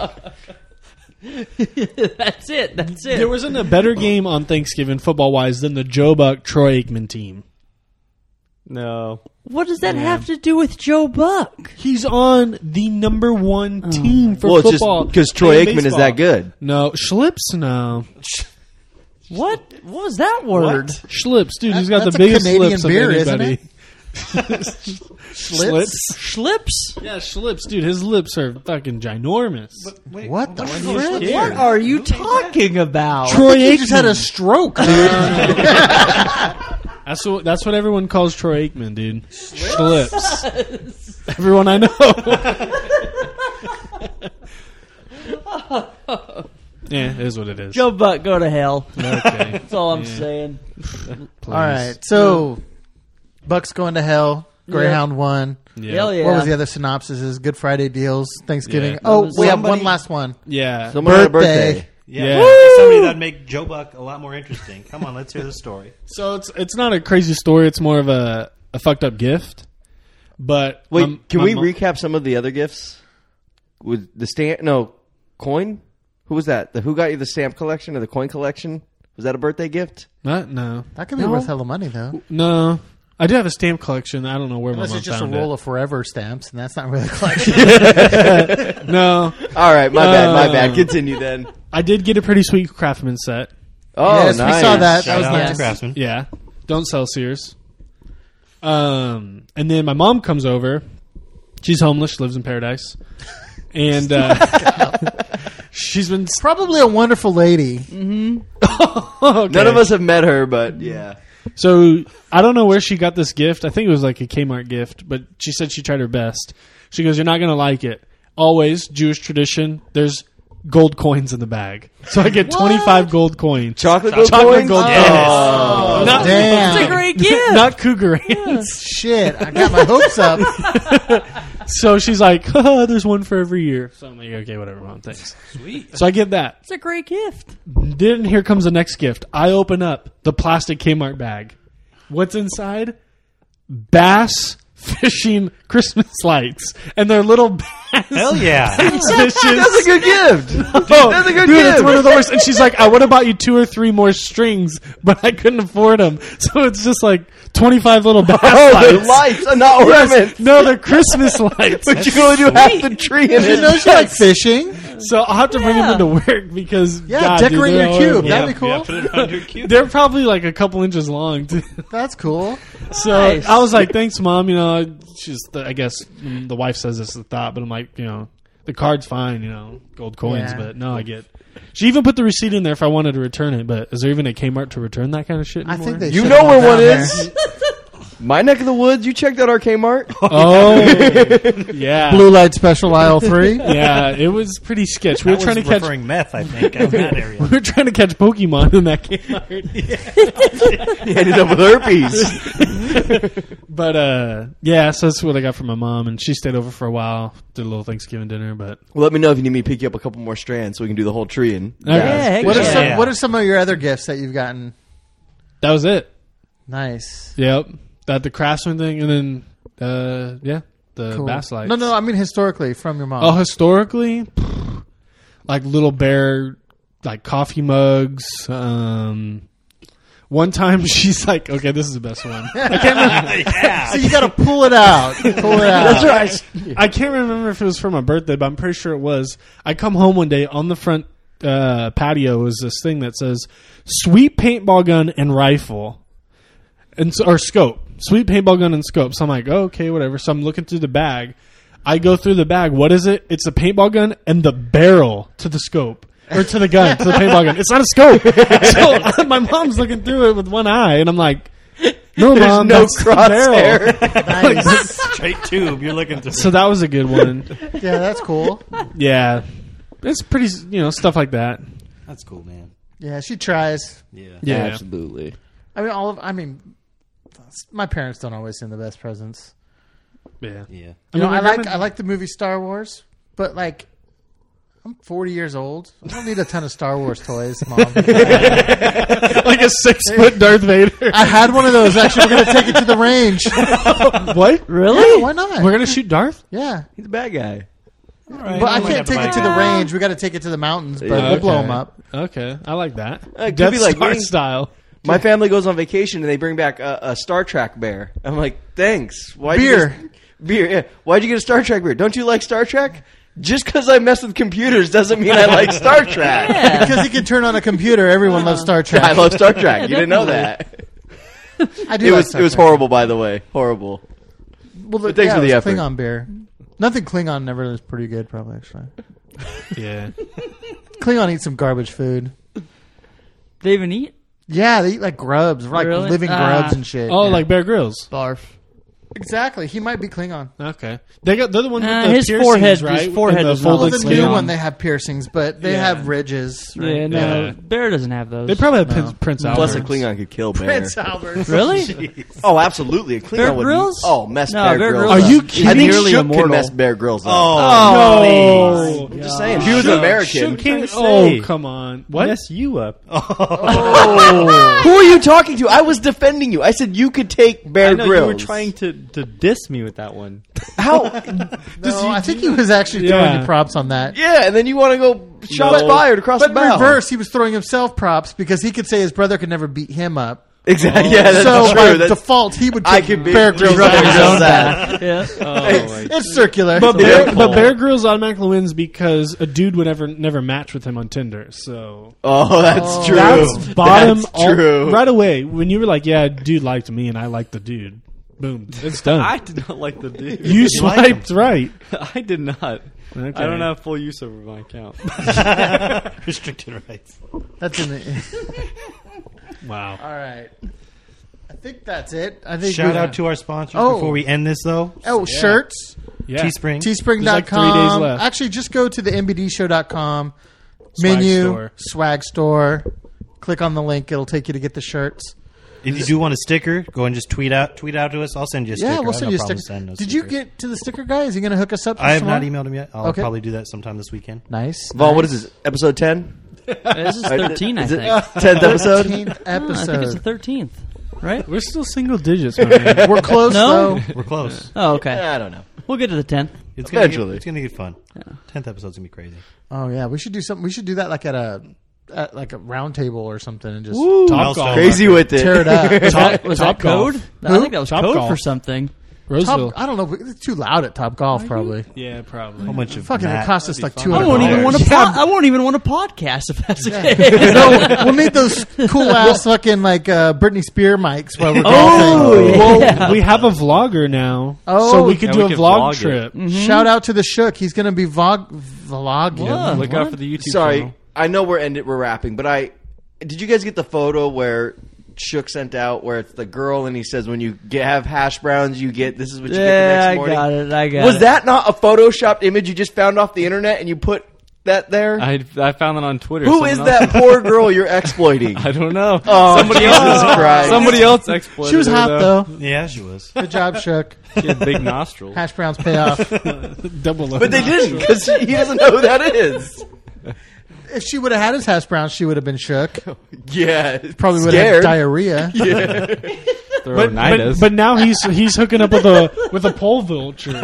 That's it. That's it.
There wasn't a better game on Thanksgiving football wise than the Joe Buck Troy Aikman team.
No.
What does that have to do with Joe Buck?
He's on the number one team for
Well, it's just
football.
because Troy
and
Aikman is
baseball.
that good.
No, Schlips. No,
What was that word?
Schlips, dude. He's got
That's
the
a
biggest
Canadian
Schlips
beer,
of
isn't
anybody.
Schlitz?
Schlips?
Yeah, Schlips, dude. His lips are fucking ginormous.
What the frick?
What are you talking about?
Troy
He
Aikman.
just had a stroke, dude.
That's what everyone calls Troy Aikman, dude. Schlips. Everyone I know. Yeah, it is what it is.
Joe Buck, go to hell.
Okay.
That's all I'm saying.
All right, so Buck's going to hell. Greyhound won.
Yeah.
Hell yeah.
What was the other synopsis? Good Friday deals, Thanksgiving.
Yeah.
Oh,
was
we have
somebody-
one last one.
Yeah.
Someone had a
Birthday.
birthday.
Yeah,
Yeah.
somebody that'd make Joe Buck a lot more interesting. Come on, let's hear the story.
So it's not a crazy story. It's more of a fucked up gift. But
Wait, can
my
we
mom-
recap some of the other gifts? With the stamp? No, coin? Who was that? Who got you the stamp collection or the coin collection? Was that a birthday gift?
What? No.
That could be worth hella money, though.
No. I do have a stamp collection. I don't know where
Unless
my mom
it's just a
found
roll
it.
of forever stamps, and that's not really a collection.
No.
All right, my bad. Continue then.
I did get a pretty sweet Craftsman set.
Oh,
Yes, we
nice.
saw that. That
Shout
was
out
nice.
to Craftsman.
Yeah. Don't sell Sears. And then my mom comes over. She's homeless. She lives in Paradise. And she's been...
Probably a wonderful lady.
Okay.
None of us have met her, but yeah.
So I don't know where she got this gift. I think it was like a Kmart gift, but she said she tried her best. She goes, "You're not going to like it. Always Jewish tradition. There's gold coins in the bag. So I get 25 gold coins.
Chocolate gold
Chocolate
coins?
gold
Yes.
Oh,
Not-
damn.
It's a great gift.
Not Cougar Hands.
Shit, I got my hopes up.
So she's like, there's one for every year. So I'm like, okay, whatever, Mom, thanks.
Sweet.
So I get that.
It's a great gift.
Then here comes the next gift. I open up the plastic Kmart bag. What's inside? Bass fishing Christmas lights. And they're little bass
Hell yeah.
That's a good gift.
Oh,
That's a good
dude,
gift.
it's one of the worst. And she's like, I would have bought you 2 or 3 more strings, but I couldn't afford them. So it's just like 25 little bass
Oh,
lights.
they're lights, not ornaments.
No, they're Christmas lights.
But you can only do half the tree in
You know
it.
she like fishing.
So I'll have to bring them into work because
Yeah,
God, dude,
decorate
they're
your cube.
horrible.
That'd be cool.
Yeah, put it on your cube.
They're probably like a couple inches long too.
That's cool.
So
Nice.
I was like, "Thanks, Mom." You know, she's I guess the wife says this is the thought, but I'm like, you know, the card's fine. You know, gold coins,
Yeah.
but no, I get. She even put the receipt in there if I wanted to return it. But is there even a Kmart to return that kind of shit
I
anymore?
think they
You
should
know
have
where
down
one
there.
is? My neck of the woods. You checked out our Kmart?
Oh, yeah,
Blue light special aisle 3.
yeah. It was pretty sketch. We
That
were trying to
was
catch.
referring meth, I think, out in that area.
We were trying to catch Pokemon in that Kmart.
You ended up with herpes.
But yeah, so that's what I got from my mom, and she stayed over for a while, did a little Thanksgiving dinner. But
Well, let me know if you need me to pick you up a couple more strands so we can do the whole tree. And
Okay.
heck
What are
yeah.
some What are some of your other gifts that you've gotten?
that was it.
Nice.
Yep, that the Craftsman thing, and then yeah, the
Cool.
bass lights.
No, I mean historically from your mom.
Oh, historically, like Little Bear, like coffee mugs. One time she's like, okay, this is the best one. I can't remember.
So you got to pull it out. Pull it out.
that's right.
I can't remember if it was for my birthday, but I'm pretty sure it was. I come home one day on the front patio was this thing that says "Sweet paintball gun and rifle," and or scope. Sweet paintball gun and scope. So I'm like, oh, okay, whatever. So I'm looking through the bag. I go through the bag. What is it? It's a paintball gun and the barrel to the scope. Or to the gun, to the paintball gun. It's not a scope. So my mom's looking through it with one eye, and I'm like, no,
There's
Mom,
no
that's the barrel.
crosshair.
Nice.
Straight tube. You're looking through.
So that was a good one.
Yeah, that's cool.
Yeah. It's pretty, stuff like that.
That's cool, man.
Yeah, she tries.
Yeah.
Yeah.
Absolutely.
I mean, my parents don't always send the best presents.
Yeah.
Yeah.
You know,
my
I
grandma-
like the movie Star Wars, but like, I'm 40 years old. I don't need a ton of Star Wars toys, Mom.
Like a 6-foot Darth Vader.
I had one of those. Actually, we're gonna take it to the range.
What?
Really? Yeah, why not?
We're going to shoot Darth?
Yeah,
He's a bad guy.
but I can't take it to the range. We got to take it to the mountains, but we'll blow them up.
Okay. I like that.
It could
Death
be like
Star
winning-
style.
My family goes on vacation and they bring back a Star Trek bear. I'm like, thanks. Why'd
Beer.
You get beer. Yeah. Why'd you get a Star Trek beer? Don't you like Star Trek? Just because I mess with computers doesn't mean I like Star Trek.
Because he can turn on a computer. Everyone loves Star Trek.
I love Star Trek. You didn't know that.
I do.
It
like
was
Star
it was
Trek.
horrible, by the way. Horrible.
Well,
But thanks for
it
the
was
effort.
Klingon beer. Nothing Klingon never is pretty good. Probably actually.
Yeah.
Klingon eats some garbage food.
They even eat?
Yeah, they eat like grubs, like
Really?
living grubs and shit.
Oh,
Yeah.
like Bear Grylls.
Barf.
exactly. He might be Klingon.
Okay. They're the one with the
his
piercings,
forehead-
right?
his forehead
And the
is not
Well,
folded
the
like
new
sleeve.
one they have piercings, but they
Yeah.
have ridges. Right?
Yeah, no.
Yeah.
Bear doesn't have those.
They probably have
No.
Prince Albert.
Plus, a Klingon could kill bear.
Prince Albert.
Really?
Oh, absolutely. A Klingon
Bear
would
Grylls?
Oh, mess
No,
Bear
Bear
Grylls.
Grylls
Are you
up.
kidding?
I think
Nearly
Shook
immortal.
can mess Bear Grylls up.
Oh,
I'm just saying. If he was an American.
Shook King-
say?
oh, come on. What?
Mess you up.
Who are you talking to? I was defending you. I said you could take Bear
I know
Grylls.
you were trying to diss me with that one.
How?
No, I think he was actually throwing
Yeah.
you props on that.
Yeah, and then you want to go shots
No.
fired across
But
the
in
bow.
reverse, he was throwing himself props because he could say his brother could never beat him up.
Exactly. Yeah, that's
so
true.
by
That's,
default, he would
I
take
could be
Bear Grylls
rubbing
on his
his
own
own
back.
Yeah.
Oh my
It's circular.
But
Yeah.
Bear Grylls automatically wins because a dude would never match with him on Tinder. So
Oh, that's true.
that's bottom
That's true.
right away. When you were like, "Yeah, dude liked me, and I liked the dude." Boom, it's done.
I did not like the dude.
you swiped right.
I did not.
Okay.
I don't have full use over my account.
Restricted rights.
That's in the.
Wow.
All right. I think that's it. I think
Shout
we-
out to our sponsors
Oh.
before we end this, though.
shirts.
Yeah.
Teespring.
Teespring.com.
There's like 3 days left.
Actually, just go to the mbdshow.com
Swag
menu,
store.
swag store. Click on the link. It'll take you to get the shirts.
If you do want a sticker, go and just tweet out to us. I'll send you a sticker.
Yeah, we'll
I have
send
no
you a
problem
sticker.
sending those
Did you
stickers.
get to the sticker guy? Is he going to hook us up? For
I have
tomorrow?
not emailed him yet. I'll
Okay.
probably do that sometime this weekend.
Nice.
Vaughn, what
nice.
is this? Episode 10?
This is 13, I
Is it
think.
10th episode?
13th
I think it's
episode.
the 13th, right?
We're still single digits, man.
We're close,
No?
though.
We're close.
Oh, okay.
I don't know.
We'll get to the 10th.
It's gonna
Eventually.
Get, it's going to get fun. 10th episode's going to be crazy.
Oh, yeah. We should do something. We should do that like at a round table or something and just
Top golf.
Crazy with it.
tear it up.
Was
Top
that code?
golf.
I think that was
Top
code
golf.
for something.
Roseville.
Top, I don't know. It's too loud at Top Golf, probably.
Yeah, probably.
A whole bunch of
Fucking, it
Matt.
cost us like
That'd be
$200.
fun.
I won't even want to.
Yeah.
I won't even want to podcast if that's the case.
No, we'll need those cool ass fucking like Britney Spears mics while we're
Oh,
golfing.
yeah.
Well, we have a vlogger now,
Oh.
so we could
Yeah,
do
we
a
could
vlog
vlog
trip.
Shout out to the Shook. He's going to be vlogging.
Whoa.
Look out for the YouTube
Sorry,
channel.
I know we're wrapping, but did you guys get the photo where Shook sent out where it's the girl and he says when you have hash browns, this is what you get the
Yeah,
next
I
morning?
got it. I got
Was
it.
that not a photoshopped image you just found off the internet and you put that there?
I found that on Twitter.
Who is
Someone
that
else-
poor girl you're exploiting?
I don't know.
Oh,
somebody
Jesus
else.
Christ.
Somebody else exploited.
She was
her,
hot, though.
Yeah, she was.
Good job, Shook.
She had big nostrils.
Hash browns pay off.
Double.
But they didn't because he doesn't know who that is.
If she would have had his hash browns, she would have been shook.
Yeah,
Probably would have had
scared.
diarrhea.
Throw
But now he's hooking up with a pole vulture.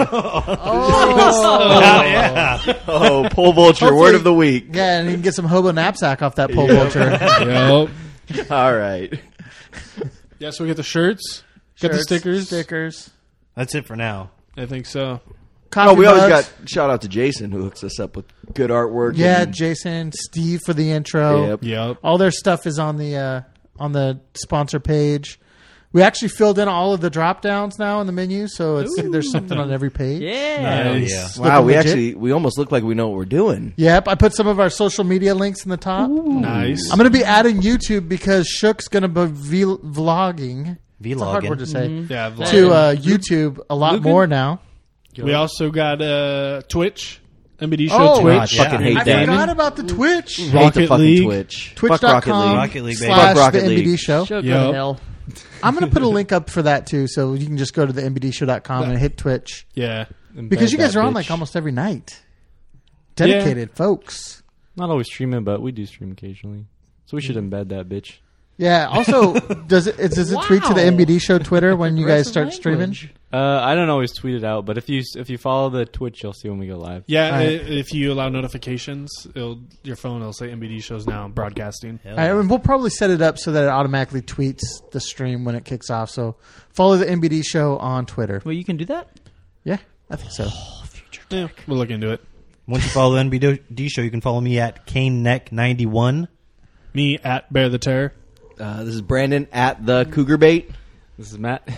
Oh, yeah.
Oh, pole vulture,
Hopefully-
word of the week.
Yeah, and you can get some hobo knapsack off that pole vulture.
Yep.
All right.
Yeah, so we get the shirts, get the
Shirts,
stickers.
Stickers.
That's it for now.
I think so.
Coffee
Oh, we always
mugs.
got shout out to Jason who hooks us up with good artwork.
Yeah,
and-
Jason, Steve for the intro.
Yep.
Yep.
All their stuff is on the sponsor page. We actually filled in all of the drop downs now in the menu, so there's something on every page.
Yeah.
Nice. yeah.
Wow, we
Looking legit.
almost look like we know what we're doing.
Yep, I put some of our social media links in the top.
Nice.
I'm going to be adding YouTube because Shook's going to be vlogging. It's a hard
Vlogging.
word to say.
Yeah. vlog.
To YouTube a lot more now.
We also got Twitch, MBD Show
Oh,
Twitch,
God, yeah.
Fucking hate
I
that.
forgot about the Twitch.
Hate the
Rocket
fucking
League.
Twitch. Fuck Rocket
Twitch.com
League.
Rocket League, baby.
/
Fuck Rocket
the
League.
MBD Show.
Show go
Yep.
to hell.
I'm going to put a link up for that too, so you can just go to the mbdshow.com and hit Twitch.
Yeah.
Because you guys are on
bitch.
like almost every night. Dedicated folks.
Not always streaming, but we do stream occasionally. So we should embed that bitch.
Yeah. Also, does it tweet to the MBD Show Twitter when you guys start streaming?
I don't always tweet it out, but if you follow the Twitch, you'll see when we go live.
Yeah,
Right.
if you allow notifications, your phone will say MBD shows now broadcasting.
And we'll probably set it up so that it automatically tweets the stream when it kicks off. So follow the MBD Show on Twitter.
Well, you can do that.
Yeah, I think so.
Yeah, we'll look into it.
Once you follow the NBD show, you can follow me at CaneNeck91.
Me at Bear the Terror.
This is Brandon at the Cougar Bait.
This is Matt.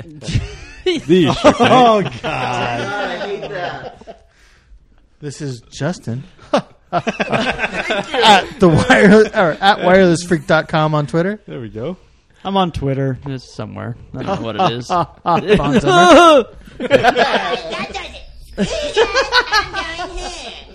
Oh, God.
This is Justin. at wirelessfreak.com on Twitter.
There we go.
I'm on Twitter. It's somewhere. I don't know what it is.
Bon Summer.
That does it.